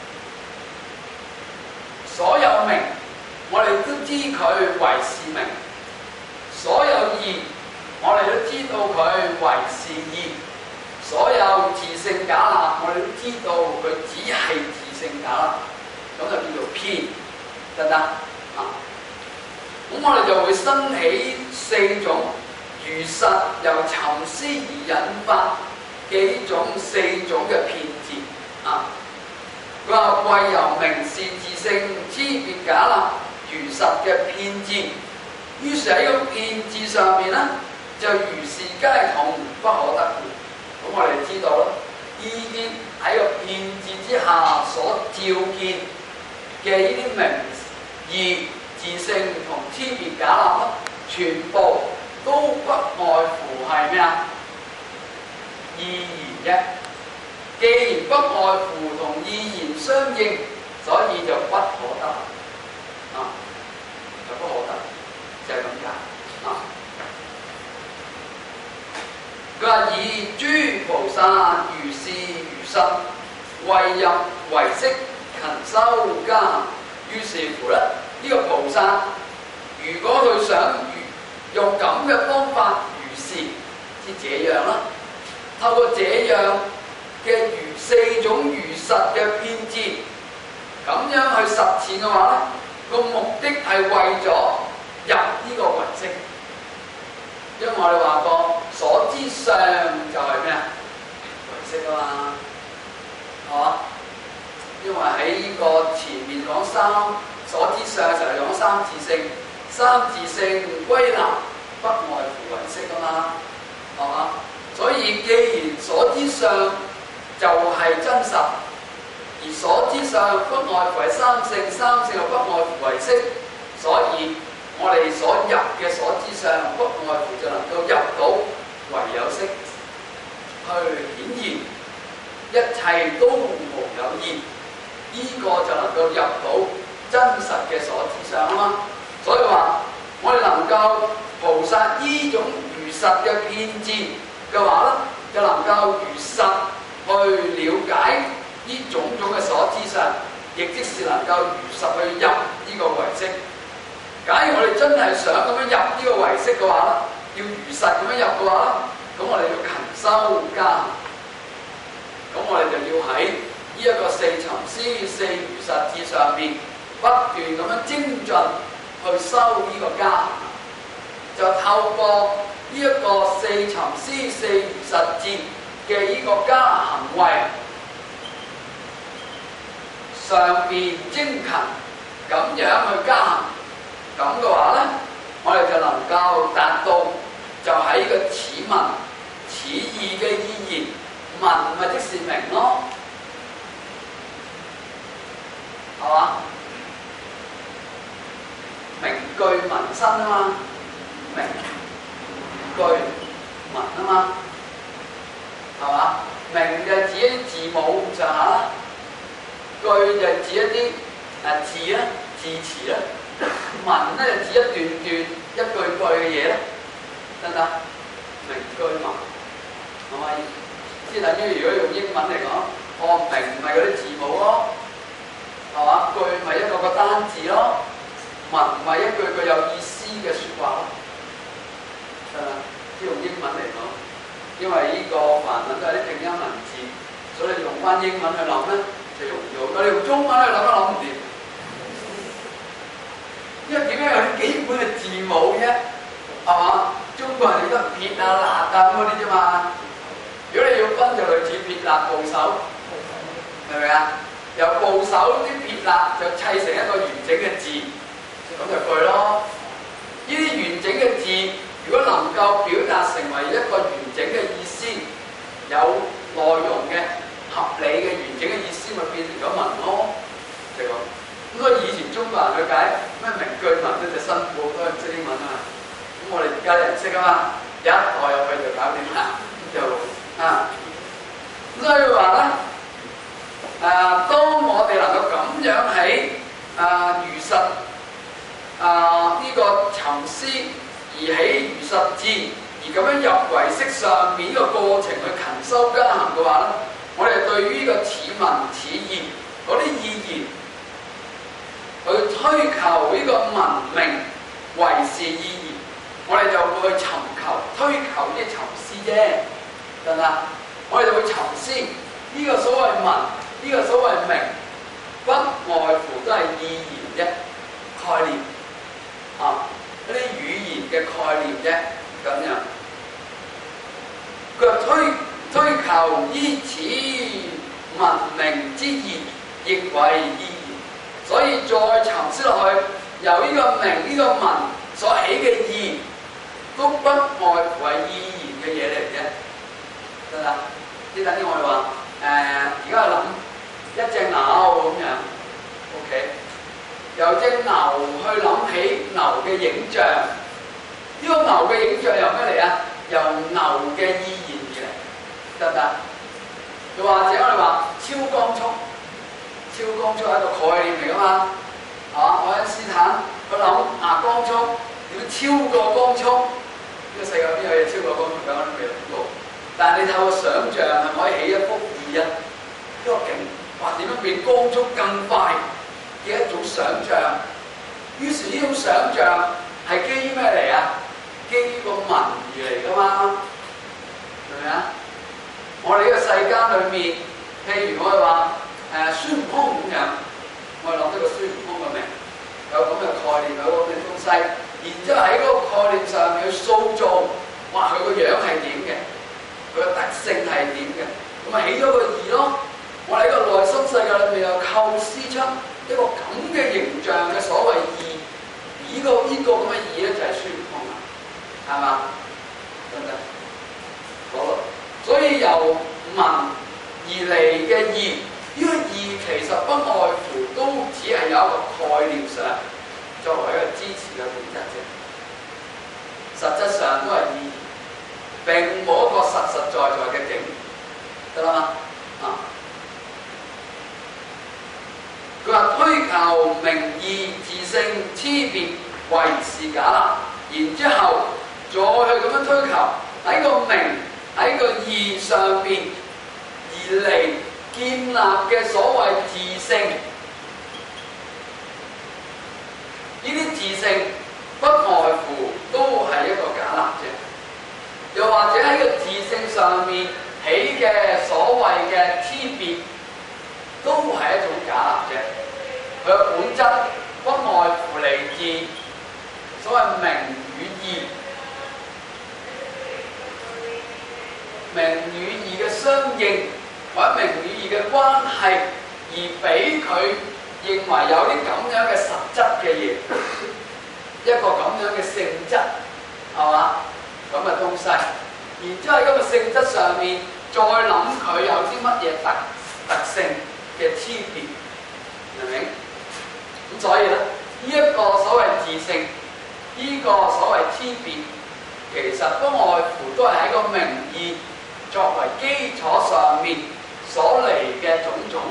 所有名我哋都知佢為是名，所有義我哋都知道佢為是義，所有自性假立我哋都知道佢只係自性假立，咁就叫做遍，得唔得啊？咁我哋就會生起四種如實由尋思而引發嘅呢種四種嘅遍智啊。佢話為由名是自性差別假立如實嘅遍智，於是喺個遍智上面咧，就如是皆同不可得故。咁我哋知道啦，呢啲喺個遍智之下所照見嘅呢啲名義、自性同差別假立，全部都不外乎係咩啊？意言啫。既然不外乎同意言相應，所以就不可得啊，就不可得，就係咁解啊。佢話以諸菩薩如是如實，為入唯識勤修家。於是乎咧，呢、這個菩薩如果佢想用咁嘅方法如是，即這樣啦，透過這樣嘅如四種如實嘅遍智，咁樣去實踐嘅話咧，個目的係為咗入呢個唯識。因為我哋話過所知相就係咩啊？唯識啊嘛，係嘛？因為喺呢個前面講三所知相就係講三自性，三自性歸納不外乎唯識啊嘛，係嘛？所以既然所知相就係真實，而所知相不外乎係三性，三性又不外乎唯識，所以我哋所入嘅所知相不外乎就能夠入到唯有識，去顯現一切都無有異，呢、這個就能夠入到真實嘅所知相啊嘛。所以話我哋能夠菩薩依種如實嘅遍智嘅話咧，就能夠如實去了解呢種種嘅所知相， 亦即是能夠如實去入呢個唯識。假如我哋真係想咁樣入呢個唯識嘅話咧，要如實咁樣入嘅話咧，咁我哋要勤修加行，咁我哋就要喺呢一個四尋思四如實智上面不斷咁樣精進去修呢個加行，就透過呢一個四尋思四如實智嘅呢個加行為上邊精勤咁樣去加行，咁嘅話咧，我哋就能夠達到就喺呢個此文此義嘅意義，文咪即是明咯，係嘛？明句文身啊嘛，明句文啊嘛，係嘛？明就指一啲字母咁上下啦，句就指一啲誒字啦、字詞啦，文咧就指一段段一句句嘅嘢啦，得唔得？明句文係咪？即係等於如果用英文嚟講，我明咪嗰啲字母咯，係嘛？句咪一個個單字咯。文咪一句句有意思嘅説話咯，係嘛？即用英文嚟講，因為呢個梵文都係啲拼音文字，所以用翻英文去諗咧就容易好多。你用中文去諗都諗唔掂，因為點解有啲基本嘅字母啫？係嘛？中國人哋得撇啊、捺啊咁嗰啲啫嘛。如果你要分就類似撇捺部首，係咪啊？由部首啲撇捺就砌成一個完整嘅字。咁就句咯，呢啲完整嘅字，如果能夠表達成為一個完整嘅意思，有內容嘅、合理嘅、完整嘅意思，咪變成咗文咯，就咁。咁所以以前中國人去解咩明句文咧就辛苦，都係唔識英文啊。咁我哋而家啲人識啊嘛，一代入去就搞掂啦，就啊。咁所以話咧，誒、啊，當我哋能夠咁樣喺誒如實。啊！呢、這個尋思而起如實智，而咁樣入唯識上面呢個過程去勤修加行嘅話咧，我哋對於呢個此文此義嗰啲意義，去推求呢個文明唯是意義，我哋就會去尋求推求啲尋思啫，得唔得？我哋就會尋思呢、這個所謂文，呢、這個所謂明，不外乎都係意言啫，概念。啊！一啲語言嘅概念啫，咁樣。佢話推推求依此文明之義，亦為意言。所以再尋思落去，由呢個明呢、這個文所起嘅義，都不外乎係意言嘅嘢嚟嘅，得啦。即等於我哋話誒，而家諗一隻牛咁樣 ，OK。由隻牛去諗起牛嘅影像，呢、這個牛嘅影像由咩嚟啊？由牛嘅意言而嚟，得唔得？又或者我哋話超光速，超光速係一個概念嚟噶嘛？係嘛？愛因斯坦佢諗啊光速點超過光速？呢、這個世界邊有嘢超過光速㗎？我都未諗到。但係你透過想像係可以起一幅意啊！呢、這個景哇點樣變光速更快？嘅一種想像，於是呢種想像係基於咩嚟啊？基於個文字嚟噶嘛，係咪啊？我哋呢個世間裏面，譬如我哋話誒孫悟空咁樣，我哋諗到個孫悟空嘅名，有咁嘅概念，有咁嘅東西，然之後喺嗰個概念上面去塑造，哇佢個樣係點嘅，佢個特性係點嘅，咁咪起咗個義咯。我哋喺個內心世界裏面又構思出一個咁嘅形象嘅所謂義，呢、這個呢、這個咁嘅義咧就係孫悟空啦，係嘛？得唔得？好，所以由文而嚟嘅義，呢、這個義其實不外乎都只係有一個概念上作為一個支持嘅本質啫，實質上都係義，並冇一個實實在在嘅境，得啦嘛？啊！佢話推求明義自性差別為是假啦，然之後再去咁樣推求喺個明喺個義上邊而嚟建立嘅所謂自性， 自性不外乎都係一個假立啫。又或者喺個自性上面起嘅所謂嘅差別，都係一種假立啫。佢嘅本質不外乎嚟自所謂名與義，名與義嘅相應，或者名與義嘅關係，而俾佢認為有啲咁樣嘅實質嘅嘢，一個咁樣嘅性質，係嘛？咁嘅東西，然之後喺咁嘅性質上面，再諗佢有啲乜嘢特特性嘅差別，明唔明？咁所以咧，呢、這、一個所謂自性，呢、這個所謂差別，其實不外乎都係喺個名義作為基礎上面所嚟嘅種種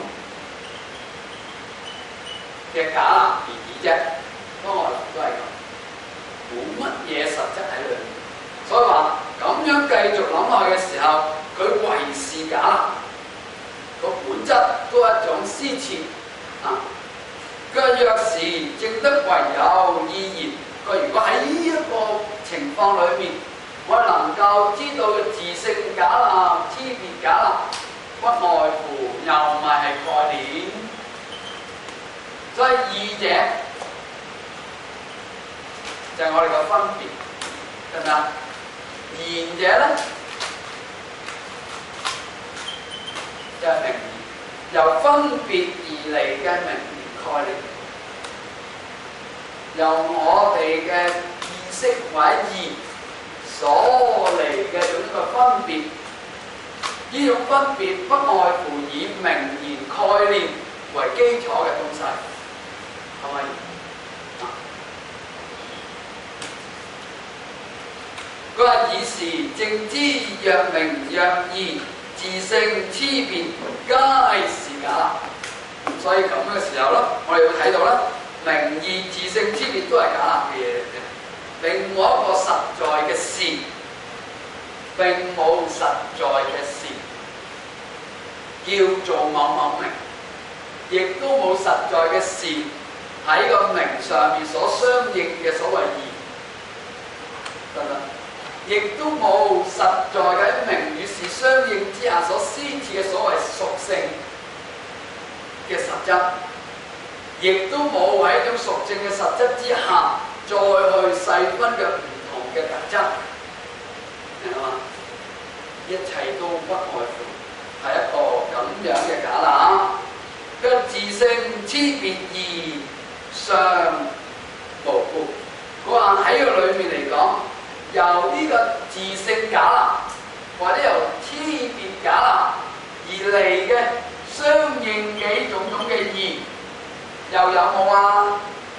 嘅假立而已啫，不外乎都係咁，冇乜嘢實質喺裏面。所以話咁樣繼續諗落去嘅時候，佢唯是假立，個本質都係一種施設啊。佢話若是證得唯有意義，佢如果喺呢一個情況裏面，我能夠知道嘅自性假立、差別假立，不外乎又唔係係概念。所以二者就係我哋嘅分別，係咪啊？言者咧就係名義，由分別而嚟嘅名義概念，由我哋嘅意識或者義所嚟嘅種嘅分別，呢種分別不外乎以名言概念為基礎嘅東西，係咪？佢話以是正知若名若義，自性差別皆是假立。所以咁嘅時候咧，我哋會睇到咧，名義、自性、差別都係假立嘅嘢嚟嘅，並冇一個實在嘅事，並冇實在嘅事叫做某某名，亦都冇實在嘅事喺個名上面所相應嘅所謂義，得唔得？亦都冇實在嘅名與事相應之下所施設嘅所謂屬性嘅實質，亦都冇喺一種屬性嘅實質之下再去細分嘅唔同嘅特質，明嘛？一切都不外乎係一個咁樣嘅假立，嘅自性差別義相無故。佢話喺個裏面嚟講，由呢個自性假立，或者由差別假立而嚟嘅相應嘅種種嘅義，又有冇啊？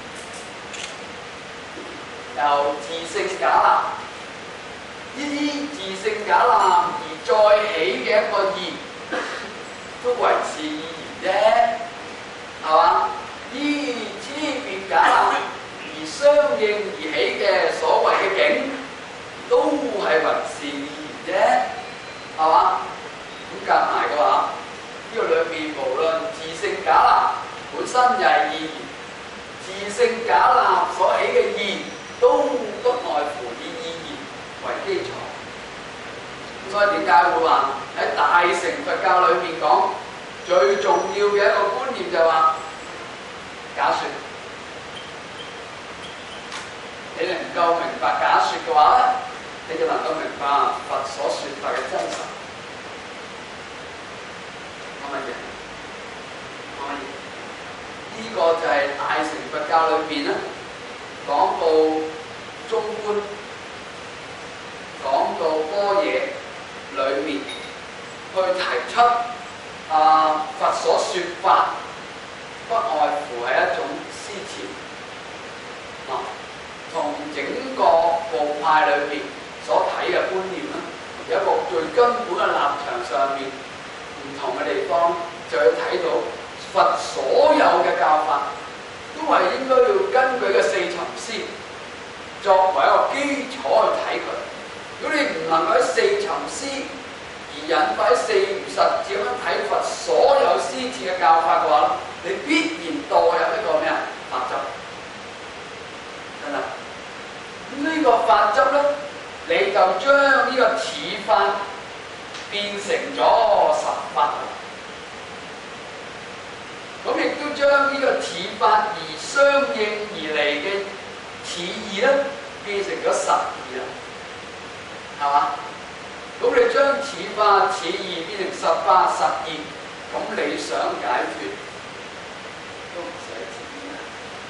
由自性假立，呢啲自性假立而再起嘅一個義，都為是義言啫，係嘛？依差別假立而相應而起嘅所謂嘅境，都係為是義言啫，係嘛？咁夾埋嘅話，呢、這個裏面無論自性假立本身就係義言，自性假立所起嘅義都不外乎以義言為基礎。所以點解會話喺大乘佛教裏面講最重要嘅一個觀念就係話假説。你能夠明白假説嘅話咧，你就能夠明白佛所説法嘅真實。可唔可以？可唔可以？呢、這個就係大乘佛教裏邊咧，講到中觀，講到般若裏面，去提出啊佛所説法，不外乎係一種思潮啊。從整個部派裏邊所睇嘅觀念咧，有一個最根本嘅立場上面唔同嘅地方，就要睇到佛所有嘅教法都係應該要根據嘅四尋思作為一個基礎去睇佢。如果你唔能夠喺四尋思而引發喺四如實照咁睇佛所有施設嘅教法嘅話，你必然墮入一個咩啊？法執。 咁呢個法則咧，你就將呢個似法變成咗實法。咁亦都將呢個似法而相應而嚟嘅似義咧，變成咗實義啦，係嘛？咁你將似法似義變成實法實義，咁你想解決都唔使錢啦，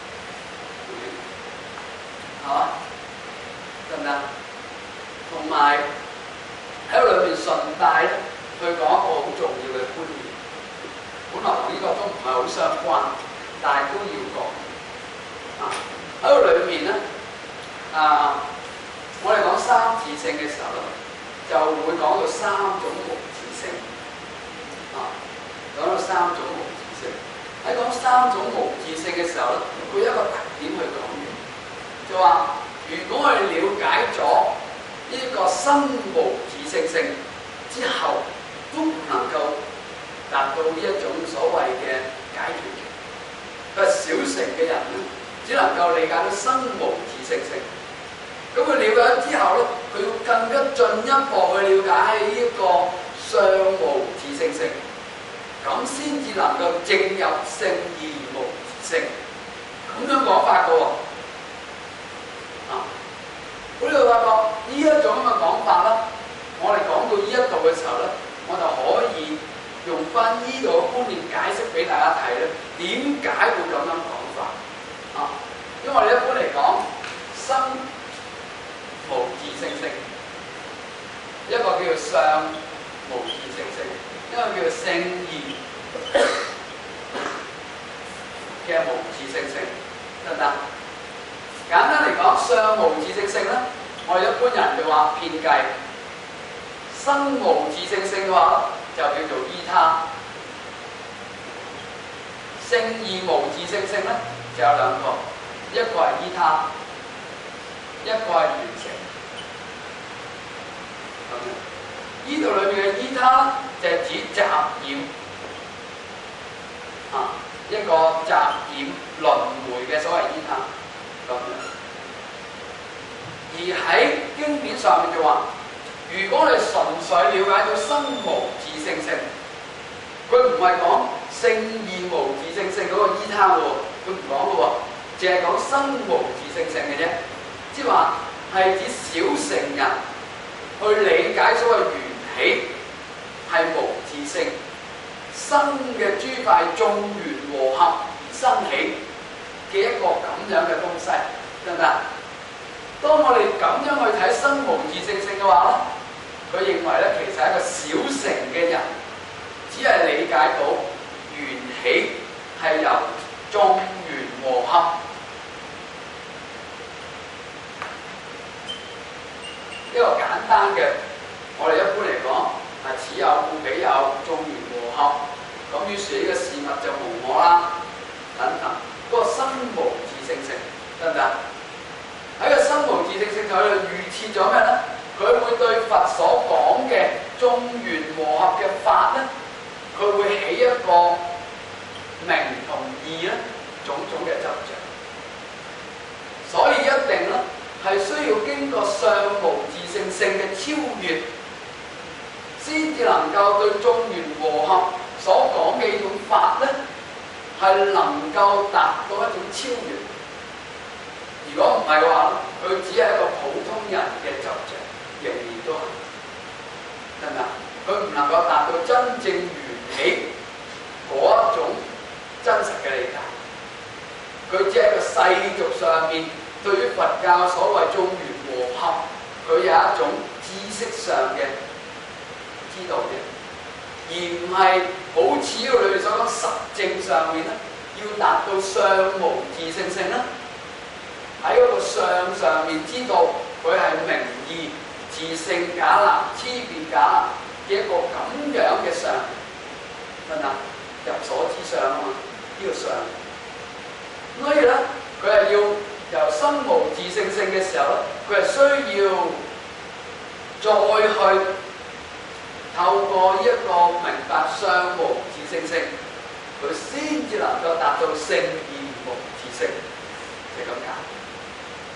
係嘛？得唔得？同埋喺裏面順帶咧，去講一個好重要嘅觀念。本來同呢個都唔係好相關，但係都要講。啊，喺個裏面咧，啊，我哋講三自性嘅時候咧，就會講到三種無自性。啊，講到三種無自性。喺講三種無自性嘅時候咧，會有一個特點去講嘅，就話如果我哋了解咗呢個生無自性性之後，都唔能夠達到呢一種所謂嘅解決嘅。佢係小乘嘅人咧，只能夠理解到生無自性性。咁佢了解之後咧，佢要更加進一步去了解呢一個相無自性性，咁先至能夠證入聖義無自性。咁樣講法嘅喎，啊，咁你會發覺呢一種咁嘅講法咧，我哋講到呢一度嘅時候咧，我就可以用翻呢度嘅觀念解釋俾大家睇咧，點解會咁樣講法啊？因為我哋一般嚟講，生無自性性，一個叫做相無自性性，一個叫做聖義嘅無自性性，得唔得？簡單嚟講，相無自性性咧，我哋一般人就話遍計；生無自性性嘅話，就叫做依他。聖義無自性性咧，就有兩個，一個係依他，一個係緣情。咁樣，呢度裏面嘅依他就係指雜染，啊，一個雜染輪迴嘅所謂依他。咁樣，而喺經典上面就話，如果你純粹了解到生無自性性，佢唔係講聖義無自性性嗰個依他喎，佢唔講嘅喎，淨係講生無自性性嘅啫，即係話係指小乘人去理解所謂緣起係無自性，生嘅諸法眾緣和合而生起嘅一個咁樣嘅東西，得唔得？當我哋咁樣去睇生無自性性嘅話咧，佢認為咧，其實係一個小乘嘅人，只係理解到緣起係由眾緣和合，一個簡單嘅，我哋一般嚟講係此有故彼有，眾緣和合，咁於是呢個事物就無我啦，等等。嗰個生無自性性，得唔得？喺個生無自性性就喺度預設咗咩咧？佢會對佛所講嘅眾緣和合嘅法咧，佢會起一個名同義咧，種種嘅執着。所以一定咧係需要經過相無自性性嘅超越，先至能夠對眾緣和合所講嘅呢種法咧，係能夠達到一種超越。如果唔係嘅話，佢只係一個普通人嘅執着，仍然都係，得唔得？佢唔能夠達到真正緣起嗰一種真實嘅理解。佢只係一個世俗上面對於佛教所謂眾緣和合，佢有一種知識上嘅知道嘅，而唔係好似呢個裏面所講實證上面咧，要達到相無自性性啦。喺嗰個相上面知道佢係名義自性假立、差別假立嘅一個咁樣嘅相，得唔得？入所知相啊嘛，呢、這個相。所以咧，佢係要由生無自性性嘅時候咧，佢係需要再去透過呢一個明白相無自性性，佢先至能夠達到聖義無自性，就係咁解。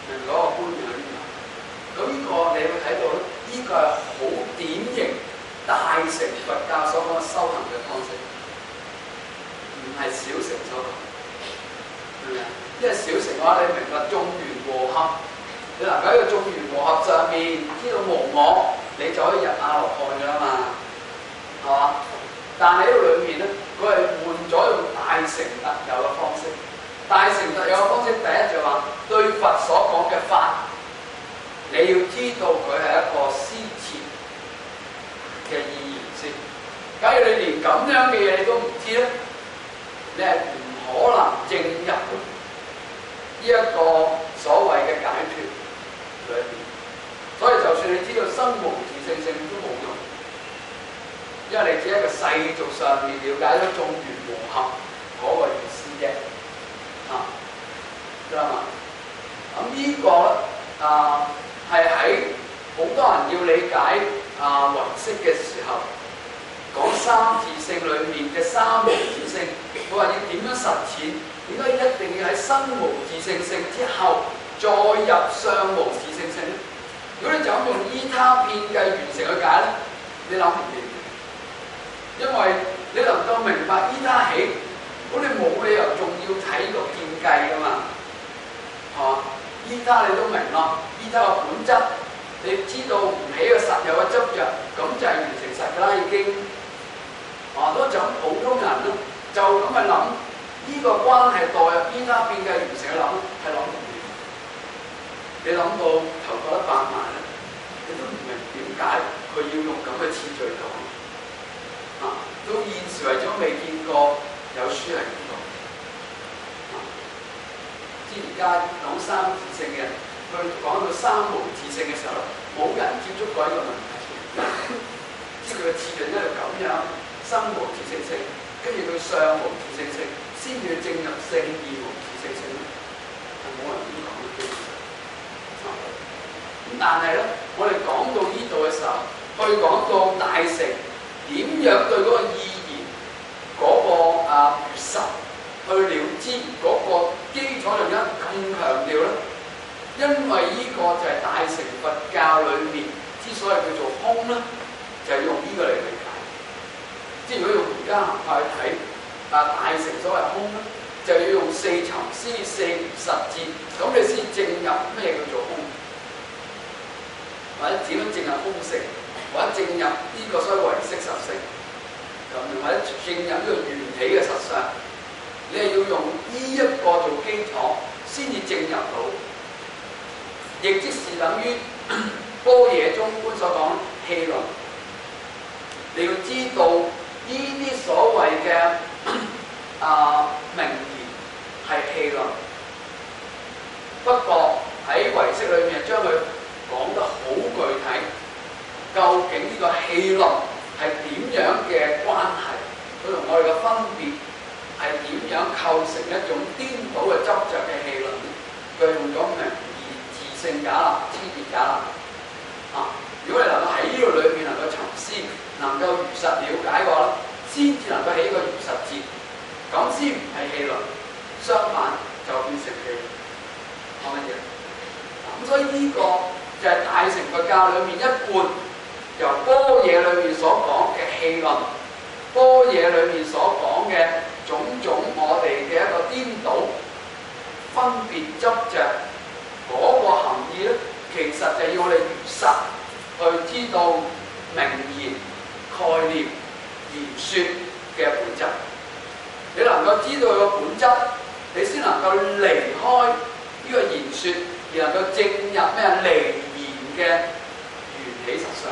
明嗰個觀念喺邊度？咁呢個你會睇到咧，呢、這個係好典型大乘佛教所講嘅修行嘅方式，唔係小乘所講，係咪啊？因為小乘嘅話，你明白眾緣和合，你能夠喺個眾緣和合上面知道無我，你就可以入阿羅漢㗎啦嘛，係嘛？但係喺度裏面咧，佢係換咗用大乘特有嘅方式。大乘特有嘅方式，第一就話對佛所講嘅法，你要知道佢係一個施設嘅意義先。假如你連咁樣嘅嘢你都唔知咧，你係唔可能正入呢一個所謂嘅解脫裏面。所以就算你知道生無自性性都冇用，因為你只係一個世俗上面了解咗眾緣和合嗰個意思啫。啊，知道嘛？咁呢個啊係喺好多人要理解啊唯識嘅時候，講三自性裏面嘅三無自性，佢話要點樣實踐？點解一定要喺生無自性性之後再入相無自性性咧？如果你就咁用依他遍計完成去解咧，你諗唔掂，因為你能夠明白依他起，咁你冇理由仲要睇個遍計噶嘛，係嘛？依他你都明咯，依他個本質，你知道唔起個實有嘅執着，咁就係完成實噶啦已經。啊，都就咁普通人咧，就咁去諗呢個關係代入依他遍計完成去諗，係諗唔掂。你諗到頭覺得百萬咧，你都唔明點解佢要用咁嘅次序講。啊，到現時為止未見過有書係咁講。啊，知而家講三自性嘅人，去講到三無自性嘅時候咧，冇人接觸過呢個問題。知佢嘅次序一路咁樣，生無自性性，跟住佢相無自性性，先至正入聖義無自性性咧，係冇人咁講嘅機會。咁但係咧，我哋講到呢度嘅時候，去講到大乘點樣對嗰個意義嗰、那個啊如實去了知嗰個基礎，就點解咁強調咧？因為呢個就係大乘佛教裏面之所以叫做空咧，就係、是、用呢個嚟理解。即係如果用瑜伽行派去睇啊，大乘所謂空咧，就要用四尋思、四如實智，咁你先正入咩叫做空？或者點樣正入空性，或者正入呢個所謂唯識實性，咁或者正入呢個緣起嘅實相，你係要用呢一個做基礎，先至正入到。亦即是等於般若中觀所講氣論，你要知道呢啲所謂嘅啊名言係氣論，不過喺唯識裏面將佢講得好具體，究竟呢個氣論係點樣嘅關係？佢同我哋嘅分別係點樣構成一種顛倒嘅執着嘅氣論？佢用咗名義自性假立、差別假立啊！如果你能夠喺呢度裏面能夠尋思，能夠如實了解嘅話咧，先至能夠起一個如實智，咁先唔係氣論。相反就變成氣論，講乜嘢？咁所以呢個就係大乘佛教裏面一半由般若裏面所講嘅氣論，般若裏面所講嘅種種我哋嘅一個顛倒、分別執着嗰、那個含義咧，其實就要我哋如實去知道名言、概念、言說嘅本質。你能夠知道佢個本質，你先能夠離開呢個言說，而能夠正入咩離言嘅緣起實相。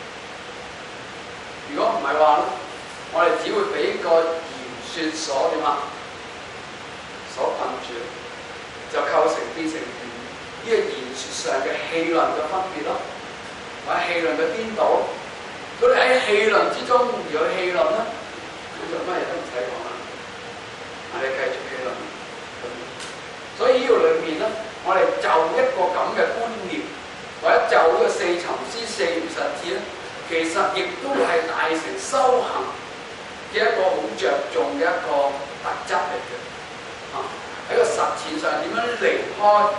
如果唔係話咧，我哋只會俾個言說所點啊，所困住，就構成變成呢個言說上嘅氣論嘅分別咯，或者氣論嘅顛倒。咁你喺氣論之中如果氣論咧，咁就乜嘢都唔使講啦。我哋繼續氣論。所以呢個裏面咧，我哋就一個咁嘅觀念，或者就呢個四尋思、四如實智咧，其實亦都係大乘修行嘅一個好着重嘅一個特質嚟嘅。啊，喺個實踐上點樣離開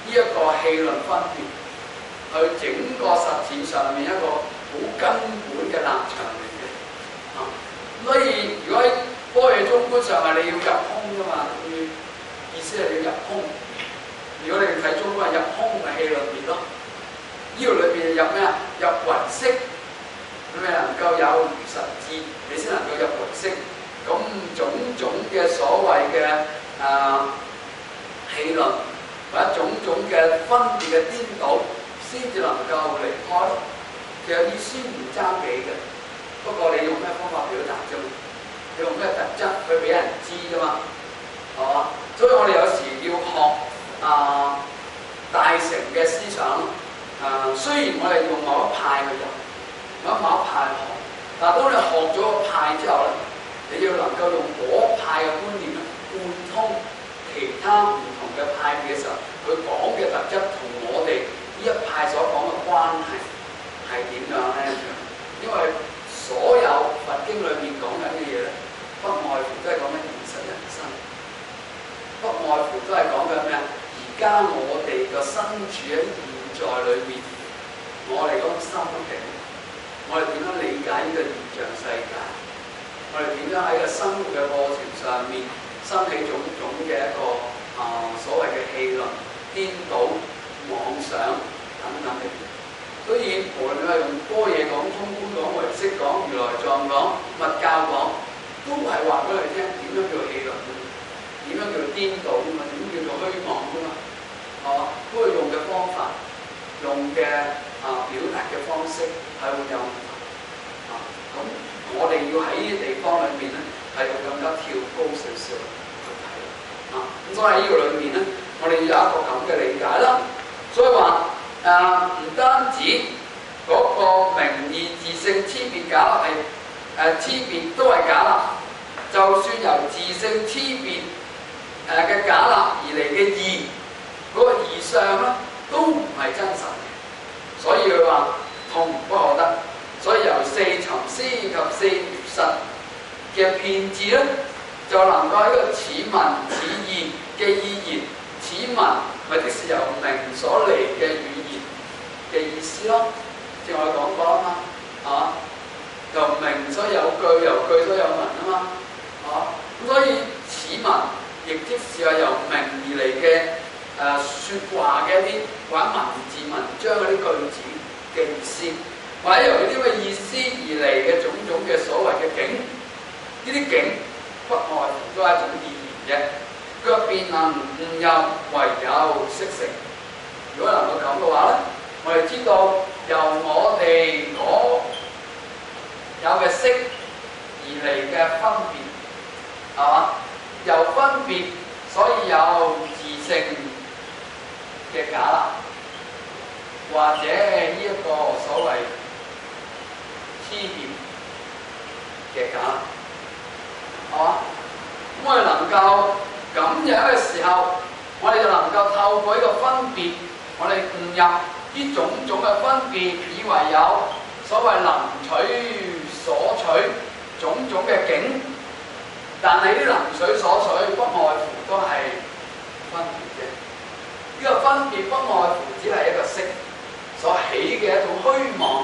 呢一個氣論分別，去整個實踐上面一個好根本嘅立場嚟嘅。啊，所以如果喺般若中觀上係你要入空㗎嘛，意思係你要入空。如果你睇中觀係入空，咪氣論別咯。呢度裏邊入咩啊？入唯識，咁你能夠有如實智，你先能夠入唯識。咁種種嘅所謂嘅啊氣論，或者種種嘅分別嘅顛倒，先至能夠離開咯。其實意思唔爭幾嘅，不過你用咩方法表達啫嘛？你用咩特質去俾人知啫嘛？係嘛？所以我哋有時要學啊大乘嘅思想。啊，雖然我哋用某一派去入，某某一派學，但係當你學咗個派之後咧，你要能夠用嗰派嘅觀念咧貫通其他唔同嘅派別嘅時候，佢講嘅特質同我哋呢一派所講嘅關係係點樣咧？因為所有佛經裏面講緊嘅嘢咧，不外乎都係講緊現實人生，不外乎都係講緊咩啊？而家我哋個身處喺在裏面，我哋嗰種心境，我哋點樣理解呢個現象世界？我哋點樣喺個生活嘅過程上面生起種種嘅一個啊、呃、所謂嘅氣論、顛倒、妄想等等嘅嘢。所以無論你係用般若講、中觀講、唯識講、如來藏講、密教講，都係話俾我哋聽點樣叫氣論，點樣叫顛倒啊嘛，點叫做虛妄啊嘛，係嘛？都係用嘅方法。用嘅啊表達嘅方式係會有唔同啊，咁我哋要喺呢啲地方裏面咧，係要更加跳高少少去睇啊。咁所以喺呢個裏面咧，我哋要有一個咁嘅理解啦。所以話啊，唔單止嗰個名義自性差別假立係誒差別都係假立，就算由自性差別誒嘅假立而嚟嘅義，嗰、那個義相咧，都唔係真實嘅，所以佢話同不可得。所以由四尋思及四如實嘅遍智咧，就能夠喺個此文此義嘅意言，此文咪即是由名所嚟嘅語言嘅意思咯。正我講過啊嘛，係嘛？由名所有句，由句所有文啊嘛，係嘛？咁所以此文亦即是話由名而嚟嘅。誒、呃、説話嘅一啲或者文字文章嗰啲句子嘅意思，或者由呢啲嘅意思而嚟嘅種種嘅所謂嘅境，呢啲境不外乎都係一種意言嘅。腳便能悟入，唯有識成。如果能夠咁嘅話咧，我哋知道由我哋嗰有嘅識而嚟嘅分別，係嘛？由分別，所以有自性嘅假立，或者呢一個所謂差別嘅假立，係嘛？咁我哋能夠咁樣嘅時候，我哋就能夠透過呢個分別，我哋悟入呢種種嘅分別，以為有所謂能取所取種種嘅境，但係啲能取所取不外乎都係分別嘅。呢個分別不外乎只係一個識所起嘅一種虛妄，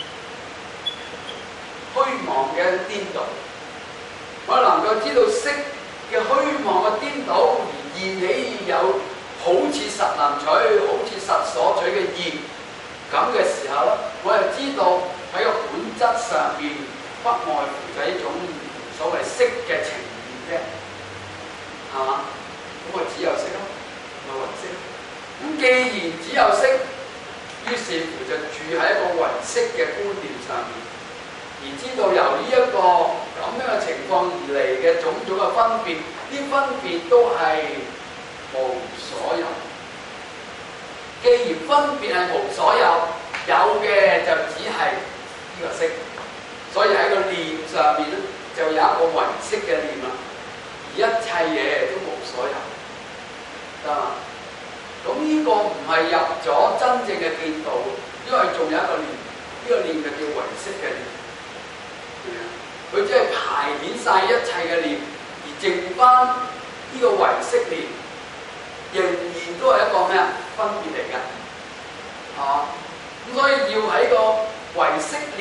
虛妄嘅顛倒。我能夠知道識嘅虛妄嘅顛倒，而現起有好似實能取、好似實所取嘅義，咁嘅時候咧，我就知道喺個本質上邊不外乎就係一種所謂識嘅呈現啫，係嘛？咁我只有識咯，咪唯識。咁既然只有識，於是乎就住喺一個唯識嘅觀念上面，而知道由呢一個咁樣嘅情況而嚟嘅種種嘅分別，啲分別都係無所有。既然分別係無所有，有嘅就只係呢個識，所以喺個念上面咧就有一個唯識嘅念啦，而一切嘢都無所有，得嘛？咁呢個唔係入咗真正嘅見道，因為仲有一個念，呢、這個念就叫唯識嘅念。佢只係排遣晒一切嘅念，而剩翻呢個唯識念，仍然都係一個咩啊？分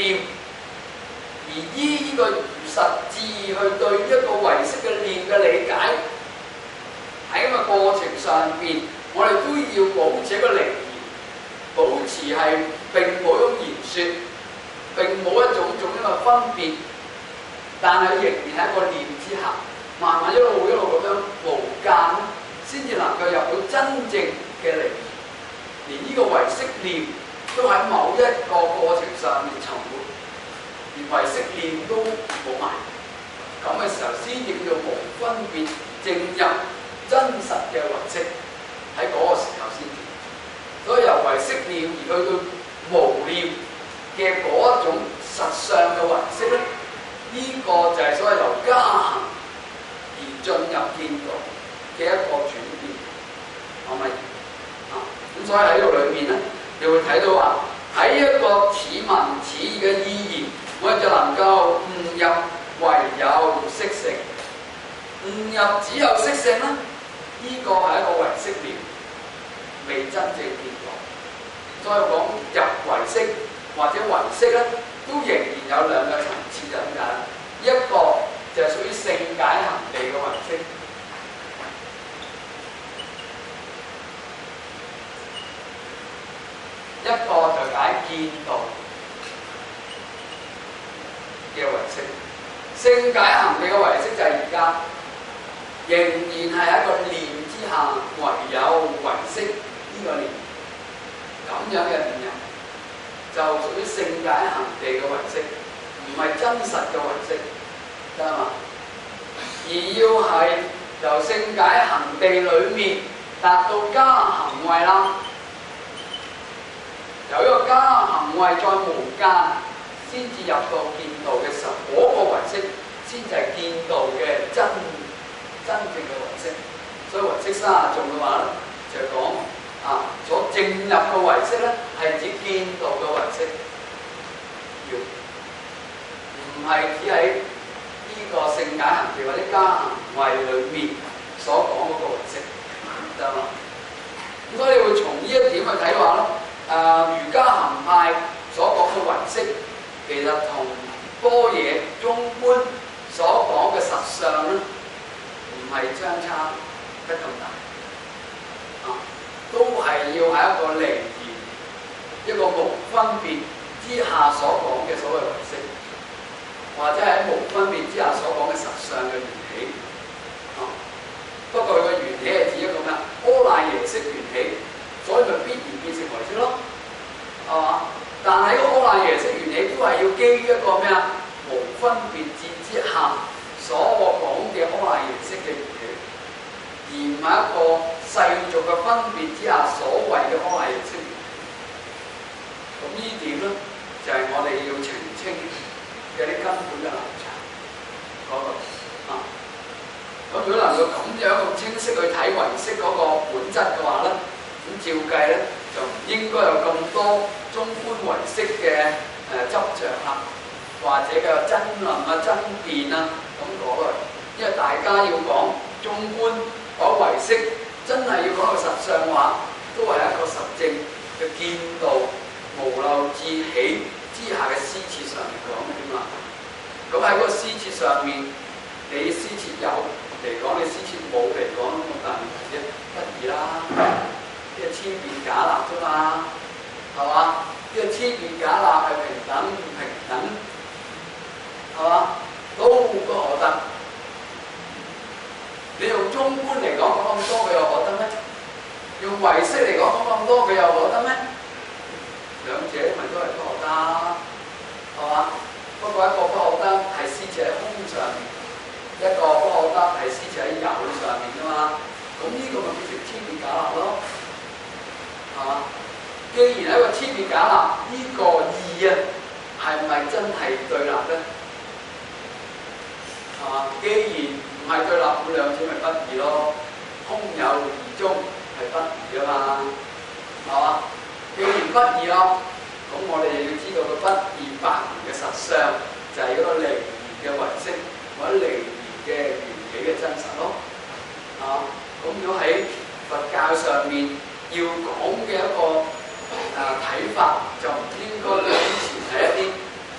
念，而依呢個如實智去對一個唯識嘅念嘅理解，喺咁嘅過程上邊，我哋都要保持一個靈言，保持係並冇一種言説，並冇一種種咁嘅分別，但係仍然喺一個念之下，慢慢一路一路咁樣無間，先至能夠入到真正嘅靈言。連呢個唯識念都喺某一個過程上面沉沒，連唯識念都冇埋，咁嘅時候先至叫無分別正入真實嘅唯識，喺嗰個時候先至。所以由唯識念而去到無念嘅嗰一種實相嘅唯識咧，呢、這個就係所謂由加行而進入見道嘅一個轉變，係咪？咁所以喺呢度裏面咧，你會睇到話喺一個似文似義嘅意義，我哋就能夠悟入唯有識性。悟入只有識性啦，呢、這個係一個唯識念，未真正見到。所以講入唯識或者唯識咧，都仍然有兩個層次咁解。一個就係屬於性解行地嘅唯識。一個就解見道嘅唯識，性解行地嘅唯識就係而家仍然係一個念之下，唯有唯識呢個念，咁樣嘅念入，就屬於性解行地嘅唯識，唔係真實嘅唯識，得嘛？而要係由性解行地裏面達到加行位啦。由一個加行位再無間，先至入到見道嘅時候，嗰、那個唯識先至係見道嘅真真正嘅唯識。所以唯識三十頌嘅話咧，就係講啊，所證入嘅唯識咧，係指見道嘅唯識，要唔係只喺呢個性解行地或者加行位裏面所講嗰個唯識，得嘛？咁所以你會從呢一點去睇話咧。誒、呃、瑜伽行派所講嘅唯識，其實同般若中觀所講嘅實相咧，唔係相差得咁大，啊，都係要喺一個離言、一個無分別之下所講嘅所謂唯識，或者喺無分別之下所講嘅實相嘅緣起，啊，不過佢嘅緣起係指一個咩？阿賴耶識緣起。所以咪必然變成唯識咯，係嘛？但係個阿賴耶識緣起都係要基於一個咩啊？無分別智之下所講嘅阿賴耶識嘅緣起，而唔係一個世俗嘅分別之下所謂嘅阿賴耶識緣起。咁呢點咧，就係、是、我哋要澄清嘅啲根本嘅立場嗰度啊。咁如果能夠咁樣咁清晰去睇唯識嗰個本質嘅話咧，咁照計咧，就唔應該有咁多中觀唯識嘅誒執著啦，或者嘅爭論啊、爭辯啊咁講啊。因為大家要講中觀講唯識，真係要講個實相話，都係一個實證嘅見道無漏智起之下嘅施設上面講嘅點啊。咁喺嗰個施設上面，你施設有嚟講，你施設冇嚟講，咁大問題啫，不易啦。呢個千變假立啫嘛，係嘛？呢個千變假立係平等唔平等，係嘛？都不可得。你用中觀嚟講講咁多，佢又可得咩？用唯識嚟講講咁多，佢又可得咩？兩者咪都係不可得，係嘛？不過一個不可得係施設喺空上面，一個不可得係施設喺有上面㗎嘛。咁呢個咪變成千變假立咯。係嘛？既然係一個千變假立，呢、這個義啊，係咪真係對立咧？係嘛？既然唔係對立，咁兩者咪不義咯。空有義中係不義啊嘛，係嘛？既然不義咯，咁我哋要知道個不二法門嘅實相，就係、是、嗰個離言嘅唯識或者離言嘅緣起嘅真實咯。啊，咁如果喺佛教上面，要講嘅一個誒睇、呃、法，就唔應該之前係一啲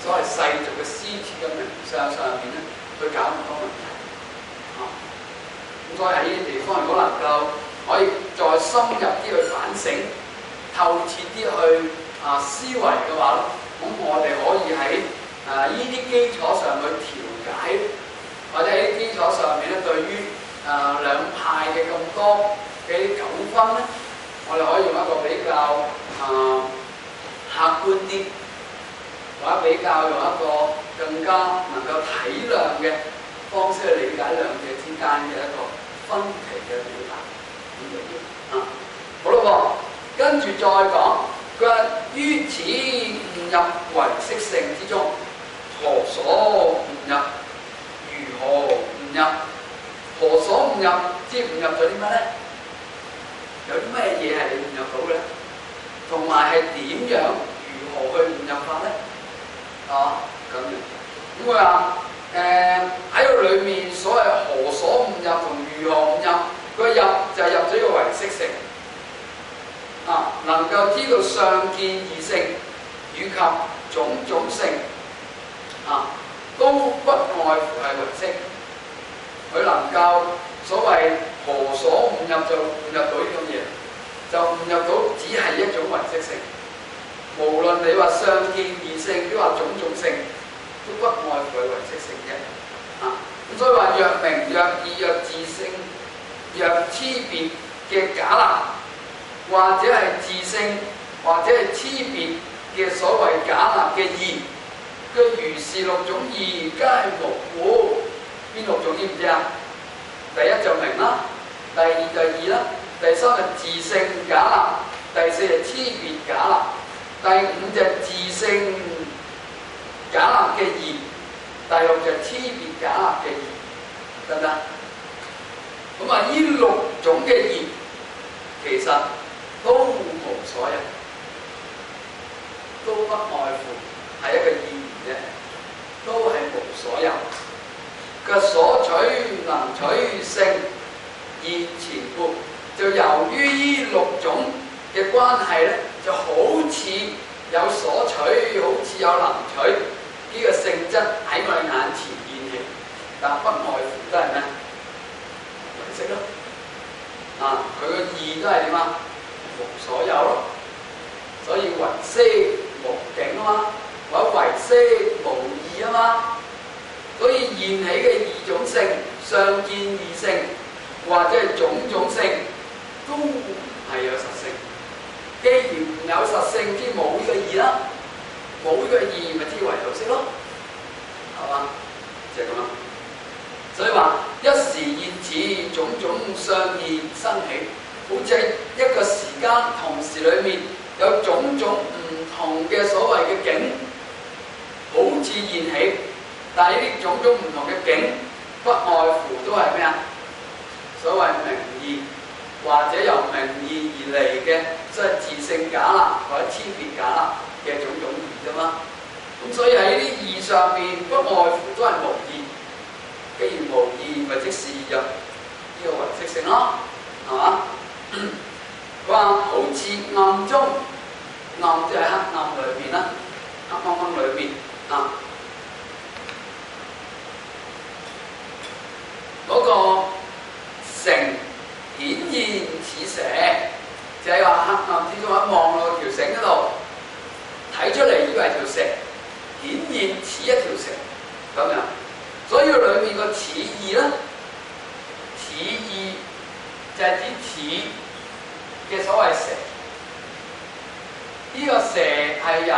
所謂世俗嘅詩詞嘅名相上面咧，去搞咁多問題。啊，咁所以喺呢啲地方，如果能夠可以再深入啲去反省、透徹啲去啊思維嘅話咧，咁我哋可以喺啊呢啲基礎上去調解，或者喺啲基礎上面咧，對於啊兩派嘅咁多嘅啲糾紛咧，我哋可以用一個比較啊客觀啲，或者比較用一個更加能夠體諒嘅方式去理解兩者之間嘅一個分歧嘅表達。啊，好咯喎，跟住再講，佢話於此誤入唯識性之中，何所誤入？如何誤入？何所誤入？知誤入咗啲乜咧？有啲咩嘢係你誤入到嘅咧？同埋係點樣？如何去誤入法咧？啊，咁樣。咁佢話誒喺度裏面所謂何所誤入同如何誤入？佢入就係入咗一個唯識性，啊，能夠知道相見異性以及種種性，啊，都不外乎係唯識。佢能夠所謂何所誤入就誤入到呢種嘢，就誤入到只係一種唯識性。無論你話相見異性，抑或種種性，都不外乎係唯識性啫。啊，咁所以話若明、若義、若自性、若差別嘅假立，或者係自性，或者係差別嘅所謂假立嘅義，佢如是六種義皆無故。邊六種知唔知啊？第一就明啦，第二就義啦，第三就自性假立，第四就差別假立，第五就自性假立嘅義，第六就差別假立嘅義，得唔得？咁啊，呢六種嘅義其實都無所有，都不外乎係一個意義啫，都係無所有。嘅所取能取性而前故，就由於呢六種嘅關係咧，就好似有所取，好似有能取呢、這個性質喺我哋眼前現起，但不外乎都係咩？唯識咯。啊，佢個義都係點啊？無所有咯。所以唯識無境啊嘛，或者唯識無義啊嘛。所以現起嘅二種性，相見異性或者係種種性，都唔係有實性。既然唔有實性，即冇呢個義啦，冇呢個義咪知為有識咯，係嘛？就係咁啦。所以話一時現此種種相現生起，好似係一個時間同時裏面有種種唔同嘅所謂嘅境，好似現起。但係呢啲種種唔同嘅境，不外乎都係咩啊？所謂名義，或者由名義而嚟嘅，即係自性假立或者差別假立嘅種種義啫嘛。咁所以喺呢啲義上面，不外乎都係無義。既然無義，咪即是入呢個唯識性咯，係嘛？佢話好似暗中，暗即係黑暗裏邊啦，黑暗暗裏邊啊。嗰個繩顯現似石，就係話黑暗之中一望落條繩嗰度，睇出嚟以為條石，顯現似一條繩咁樣。所以裏面個似義咧，似義就係指似嘅所謂石。呢、這個石係由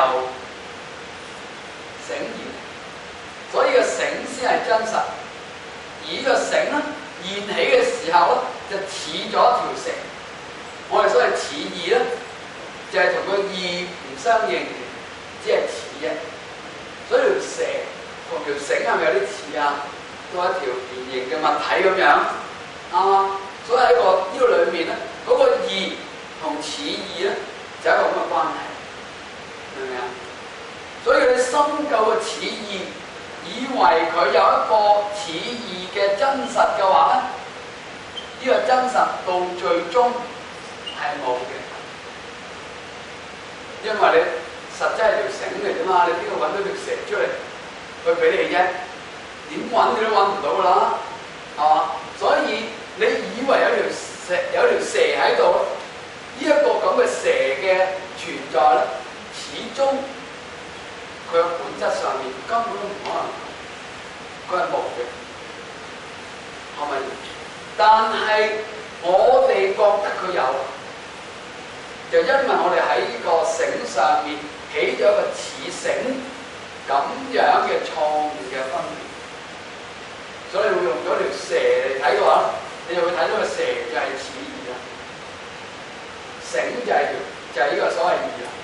繩而，所以個繩先係真實。而呢個繩咧現起嘅時候咧，就似咗一條繩。我哋所謂似義咧，就係同個義唔相應，只係似啫。所以條蛇同條繩係咪有啲似啊？都係一條圓形嘅物體咁樣，啱嘛？所以喺個呢個裏面咧，嗰、那個義同似義咧，就係一個咁嘅關係，明唔明啊？所以你深究個似義，以為佢有一個似義嘅真實嘅話咧，呢、這個真實到最終係冇嘅，因為你實質係條繩嚟啫嘛，你邊度揾到條蛇出嚟去俾你啫？點揾你都揾唔到㗎啦，係嘛？所以你以為有條蛇有條蛇喺度，呢一個咁嘅蛇嘅存在咧，始終佢嘅本質上面根本都唔可能，佢係無嘅，係咪？但係我哋覺得佢有，就因為我哋喺呢個繩上面起咗一個似繩咁樣嘅錯誤嘅分別，所以會用咗條蛇嚟睇嘅話，你就會睇到個蛇就係似義啦，繩就係條就係呢個所謂義啦，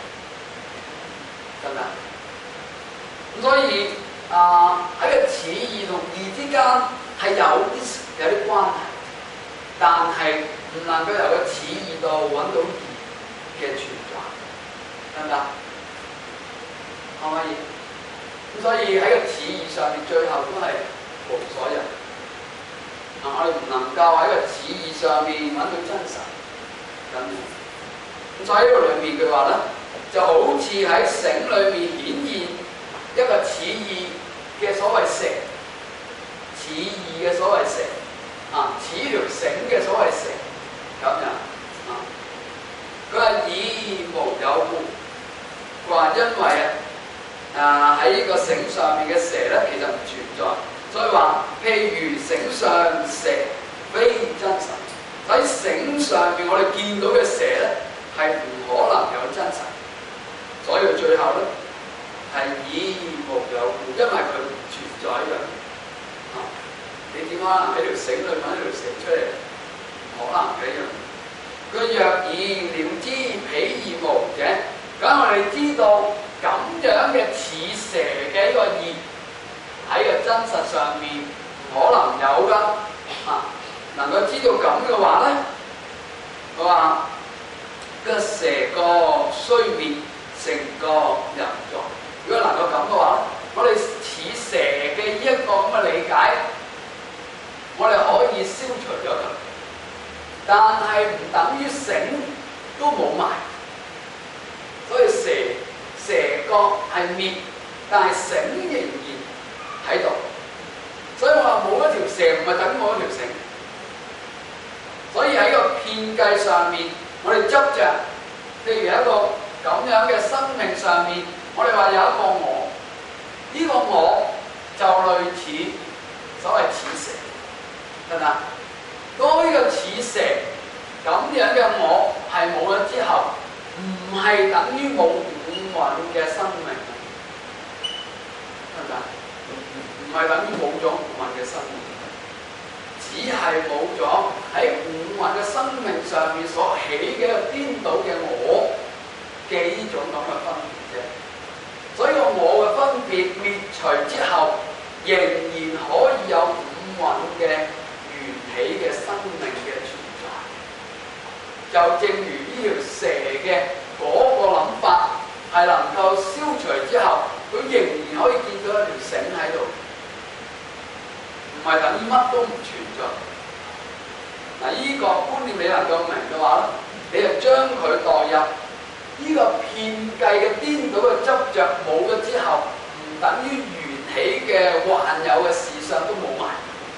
得唔得？咁所以啊喺個似義同義之間係有啲有啲關係，但係唔能夠由個似義度揾到義嘅存在，得唔得？可唔可以？咁所以喺個似義上面，最後都係無所有。啊，我哋唔能夠喺個似義上面揾到真實。咁，咁所以喺呢度裏面佢話咧，就好似喺繩裏面顯現一個似義嘅所謂蛇，似義嘅所謂蛇，啊，似條繩嘅所謂蛇，咁樣啊。佢話以無有故，佢話因為啊喺呢個繩上面嘅蛇咧，其實唔存在，所以話譬如繩上蛇非真實，喺繩上面我哋見到嘅蛇咧係唔可能有真實，所以最後咧係以無有故，因為佢唔存在一樣。啊，你點可能喺條繩裏揾條蛇出嚟？唔可能嘅一樣。佢若以了知彼以無者，咁我哋知道咁樣嘅似蛇嘅一個義喺個真實上面唔可能有㗎。啊，能夠知道咁嘅話咧，佢話個蛇個須滅，成個人在。如果能夠咁嘅話，我哋似蛇嘅呢一個咁嘅理解，我哋可以消除咗佢。但係唔等於繩都冇埋，所以蛇蛇角係滅，但係繩仍然喺度。所以我話冇一條蛇唔係等於冇一條繩。所以喺個遍計上面，我哋執着，譬如一個咁樣嘅生命上面，我哋話有一個我，呢、這個我就類似所謂似蛇，得唔得？當呢個似蛇咁樣嘅我係冇咗之後，唔係等於冇五蘊嘅生命，得唔得？唔係等於冇咗五蘊嘅生命，只係冇咗喺五蘊嘅生命上面所起嘅一個顛倒嘅我嘅呢種咁嘅分別啫。所以個我嘅分別滅除之後，仍然可以有五蘊嘅緣起嘅生命嘅存在，就正如呢條蛇嘅嗰個諗法係能夠消除之後，佢仍然可以見到一條繩喺度，唔係等於乜都唔存在。嗱，呢個觀念你能夠明嘅話咧，你就將佢代入呢個遍計嘅顛倒嘅執着冇咗之後，唔等於緣起嘅幻有嘅事相都冇埋。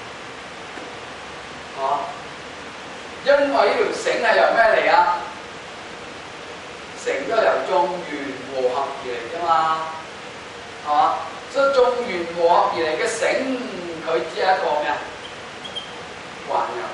啊，因為呢條繩係由咩嚟啊？繩都係由眾緣和合而嚟啫嘛，係嘛？所以眾緣和合而嚟嘅繩，佢只係一個咩啊？幻有，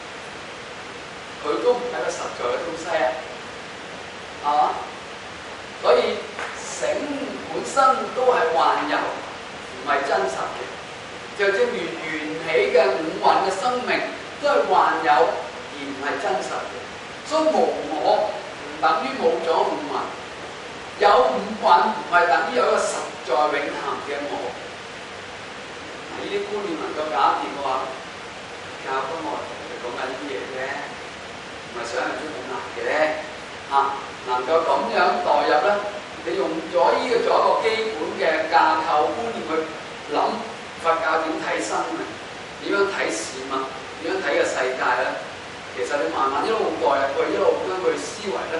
佢都唔係一個實在嘅東西啊，係嘛？所以繩本身都係幻有，唔係真實嘅。就正如緣起嘅五蘊嘅生命，都係幻有而唔係真實嘅，所以無我唔等於冇咗五蘊，有五蘊唔係等於有一個實在永恆嘅我。呢啲觀念能夠搞掂嘅話，教科我哋講緊呢啲嘢啫，唔係想象中咁難嘅。嚇、啊，能夠咁樣代入咧，你用咗呢個做一個基本嘅架構觀念去諗佛教點睇生命，點樣睇事物，點樣睇個世界咧？其實你慢慢一路代入去，一路咁樣去思維咧，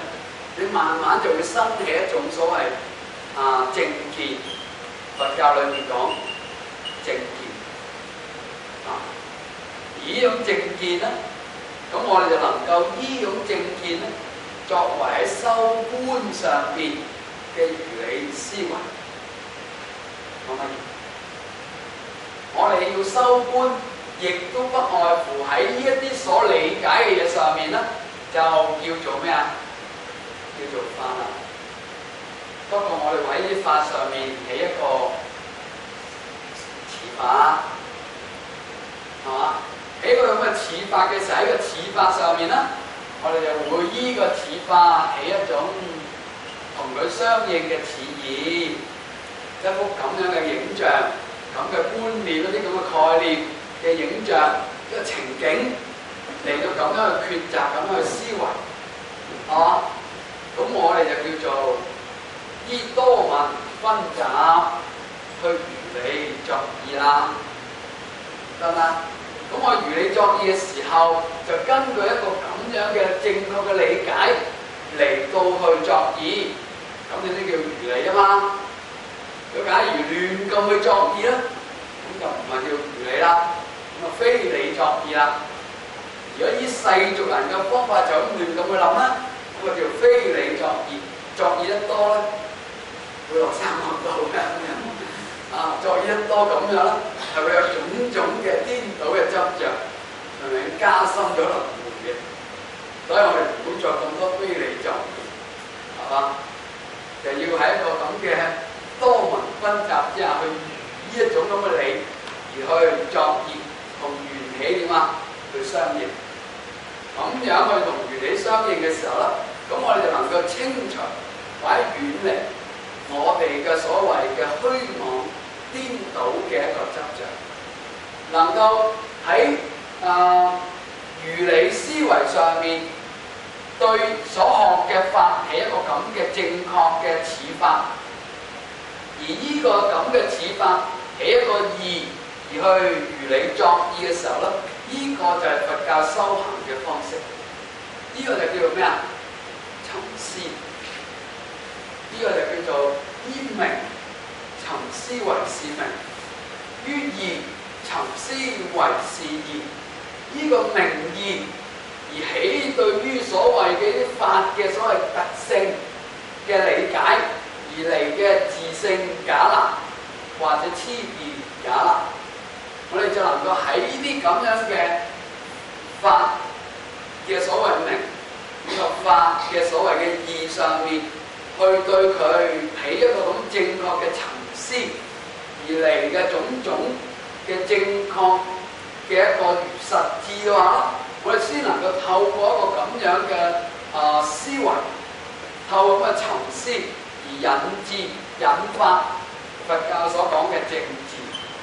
你慢慢就會生起一種所謂啊正見。佛教裏面講正見啊，而呢種正見咧，咁我哋就能夠呢種正見咧，作為喺修觀上邊嘅如理思維。講乜嘢？我哋要修觀，亦都不外乎喺呢一啲所理解嘅嘢上面咧，就叫做咩啊？叫做法啦。不過我哋喺啲法上面起一個持法，係嘛？喺個咁嘅持法嘅時候，喺個持法上面咧，我哋就會依個持法起一種同佢相應嘅詞義，一幅咁樣嘅影像、咁嘅觀念、一啲咁嘅概念嘅影像、一個情景嚟到咁樣去抉擇、咁樣去思維，係嘛？咁我哋就叫做依多聞分集去如理作意啦，得唔得？咁我如理作意嘅時候，就根據一個咁樣嘅正確嘅理解嚟到去作意，咁你呢叫如理啊嘛。如果假如亂咁去作意咧，咁就唔係叫如理啦，咁啊非理作意啦。如果依世俗人嘅方法就咁亂咁去諗咧，咁啊叫非理作意。作意得多咧，會落三惡道嘅咁樣。啊，作意得多咁樣咧，係會有種種嘅顛倒嘅執着，係咪加深咗輪迴嘅？所以我哋唔好作咁多非理作意，係嘛？就要喺一個咁嘅多聞分集之下，去如呢一種咁嘅理而去作意，同緣起點啊去相應。咁樣去同緣起相應嘅時候咧，咁我哋就能夠清除或者遠離我哋嘅所謂嘅虛妄顛倒嘅一個執着，能夠喺啊如理思維上面對所學嘅法起一個咁嘅正確嘅持法，而呢個咁嘅持法起一個義而去如理作意嘅時候咧，呢、這個就係佛教修行嘅方式。呢、這個就叫做咩啊？尋思。呢、這個就叫做依名尋思為是名，於義尋思為是義。呢、這個名義而起對於所謂嘅啲法嘅所謂特性嘅理解而嚟嘅自性假立或者痴別假立，我哋就能夠喺呢啲咁樣嘅法嘅所謂名，呢個法嘅所謂嘅義上面，去對佢起一個咁正確嘅尋思而嚟嘅種種嘅正確嘅一個如實智嘅話，我哋先能夠透過一個咁樣嘅啊、呃、思維，透過咁嘅尋思而引致引發佛教所講嘅正智。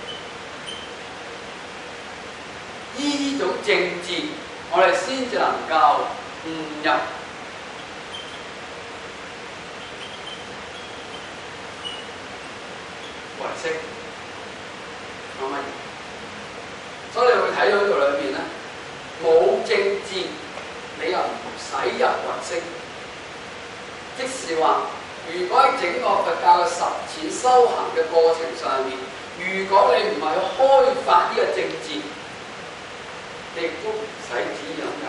依呢種正智，我哋先至能夠悟入唯識講乜嘢？所以你會睇到呢度裏邊咧，冇正智，你又唔使入唯識。即是話，如果喺整個佛教嘅實踐修行嘅過程上面，如果你唔係去開發呢個正智，你亦都唔使指引人。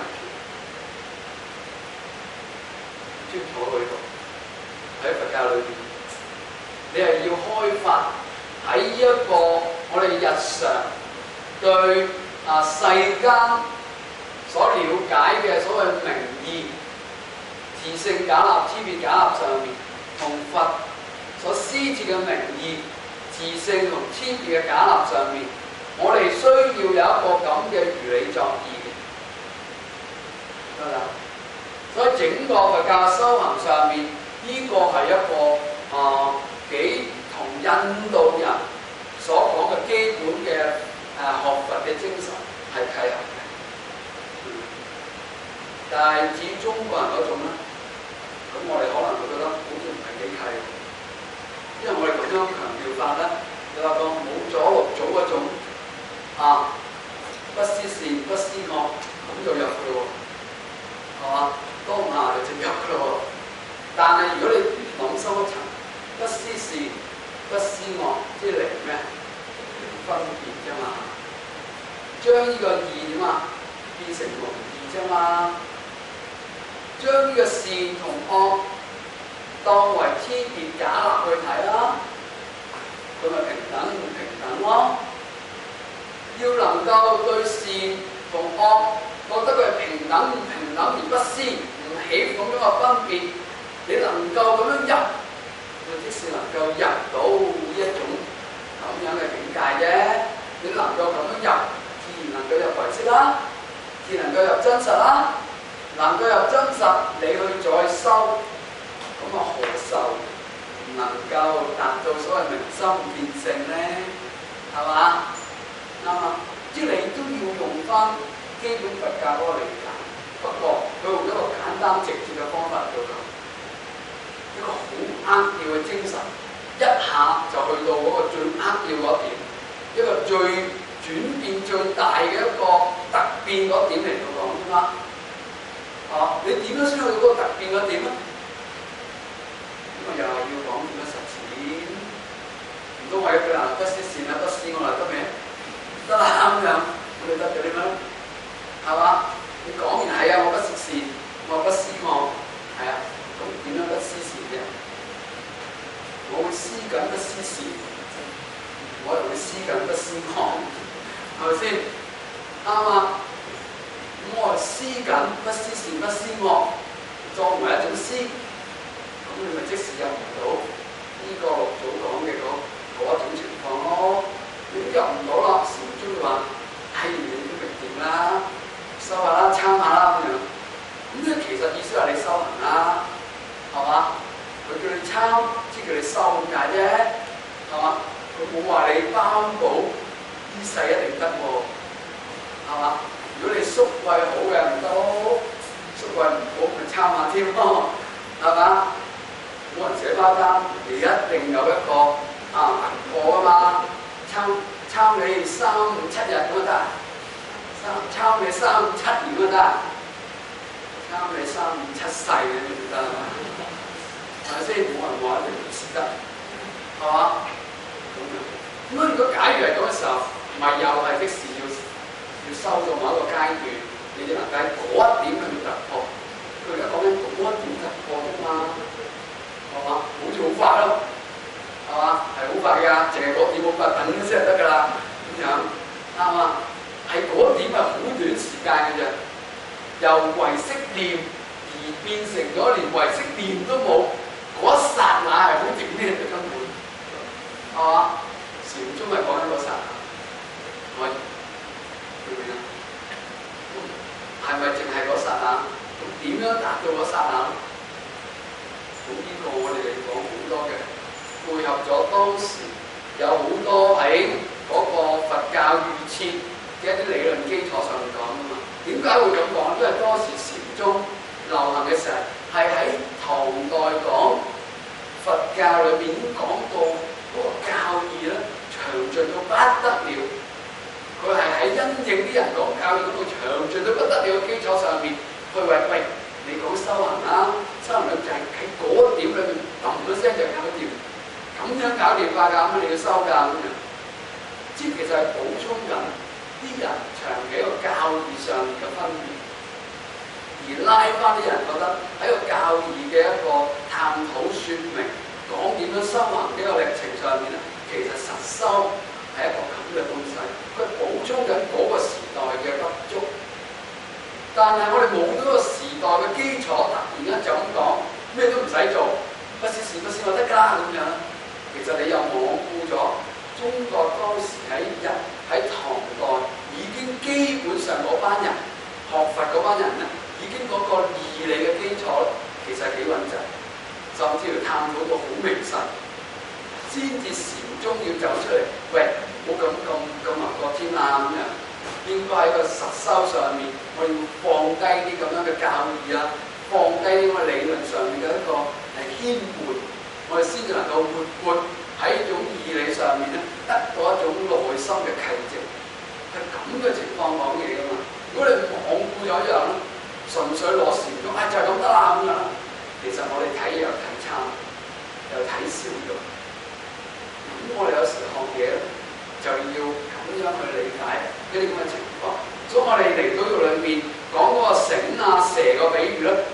專坐喺度，喺佛教裏邊，你係要開發喺呢一個我哋日常對啊世間所了解嘅所謂名義、自性假立、差別假立上面，同佛所施設嘅名義、自性同差別嘅假立上面，我哋需要有一個咁嘅如理作意嘅，得唔得？所以整個佛教修行上面，呢、這個係一個啊幾同印度人所講嘅基本嘅誒、啊、學佛嘅精神係契合嘅。嗯、但係至於中國人嗰種咧，咁我哋可能會覺得好似唔係幾契，因為我哋咁樣強調法咧，你話個冇咗六祖嗰種啊不思善不思惡，咁就入去咯喎，係嘛？當下就直入噶咯喎， 思我，即係離咩？離分別啫嘛。將呢個義點啊變成無義啫嘛。將呢個善同惡當為天別假立去睇啦，佢咪平等唔平等咯？要能夠對善同惡覺得佢係平等唔平等而不思唔起咁樣嘅分別，你能夠咁樣入，就即使能夠入到呢一種咁樣嘅境界啫。你能夠咁樣入，自然能夠入唯識啦，自然能夠入真實啦。能夠入真實，你去再修，咁啊何受唔能夠達到所謂明心見性咧？係嘛？啱啊！即係你都要用翻基本佛教嗰個理解，不過佢用一個簡單直接嘅方法做到，一個好扼要嘅精神，一下就去到嗰個最扼要嗰點，一個最轉變最大嘅一個突變嗰點嚟到講啫嘛。啊！你點樣先去到嗰個突變嘅點啊？咁啊又係要講點樣實踐？唔通話佢嗱不思善啊，不思我嚟得未？得啦咁樣，咁你得嘅點樣？係嘛？你講完係啊，我不思善，我不思我，係啊，咁點樣不思善啫？我會思緊不思善，我又會思緊不思我，係咪先？啱啊！咁我係思緊不思善不思惡，作為一種思，咁你咪即使入唔到呢個六祖講嘅嗰嗰一種情況咯。你都入唔到啦，禪宗就話：唉、哎，你都明掂啦，修下啦，參下啦咁樣。咁咧其實意思係你修行啦，係嘛？佢叫你參，即叫你修咁解啫，係嘛？佢冇話你擔保呢世一定得喎，係嘛？如果你宿貴好嘅唔得咯，宿貴唔好咪參下添咯，係嘛？冇人寫包單，你一定有一個啊銀貨啊嘛，參參你三五七日咁得，參參你三五七年都得，參你三五七世咁就得啦嘛，係咪先？冇人話一定唔先得，係嘛？咁樣咁如果假如係咁嘅時候，咪又係的士要。要收到某一個階段，你就能夠嗰一點去突破。佢而家講緊嗰一點突破啫嘛，係嘛？好似好快咯，係嘛？係好快㗎，淨係嗰點冇法等先就得㗎啦，咁樣啱嘛？係嗰點係好短時間嘅啫，由唯識念而變成咗連唯識念都冇，嗰一剎那係好短嘅根本，係嘛？禪宗係講緊嗰剎那，我。係咪淨係嗰剎那？咁點樣達到嗰剎那？咁呢個我哋嚟講好多嘅，配合咗當時有好多喺嗰個佛教預設嘅一啲理論基礎上面講㗎嘛。點解會咁講？因為當時禪宗流行嘅時候，係喺唐代講佛教裏邊已經講到嗰個教義咧，詳盡到不得了。佢係喺因應啲人講教義嗰個詳盡到不得了嘅基礎上面，去話喂，你講修行啦，修行就係喺嗰點裏面揼咗聲就搞掂，咁樣搞掂法㗎，咁你要修㗎咁樣，即係其實係補充緊啲人長期一個教義上面嘅分別，而拉翻啲人覺得喺個教義嘅一個探討説明，講點樣修行呢個歷程上面咧，其實實修係一個咁嘅東西。佢補充緊嗰個時代嘅不足，但係我哋冇咗個時代嘅基礎，突然間就咁講，咩都唔使做，不是是不是我得㗎啦咁樣。其實你又罔顧咗中國當時喺日喺唐代已經基本上嗰班人學佛嗰班人咧，已經嗰個義理嘅基礎其實幾穩陣，甚至乎探討到好明實，先至禪宗要走出嚟，喂！冇咁咁咁橫過天啊咁樣，應該喺個實修上面，我哋要放低啲咁樣嘅教義啊，放低啲咁嘅理論上面嘅一個係牽絆，我哋先至能夠活潑喺一種義理上面咧，得到一種內心嘅契機，係咁嘅情況講嘢㗎嘛。如果你罔顧咗一樣咧，純粹攞禪宗，啊就係咁得啦咁樣，其實我哋睇又睇差，又睇少咗。咁我嗰啲咁嘅情況。所以我哋嚟到呢度裏面講嗰個繩啊蛇個比喻咧，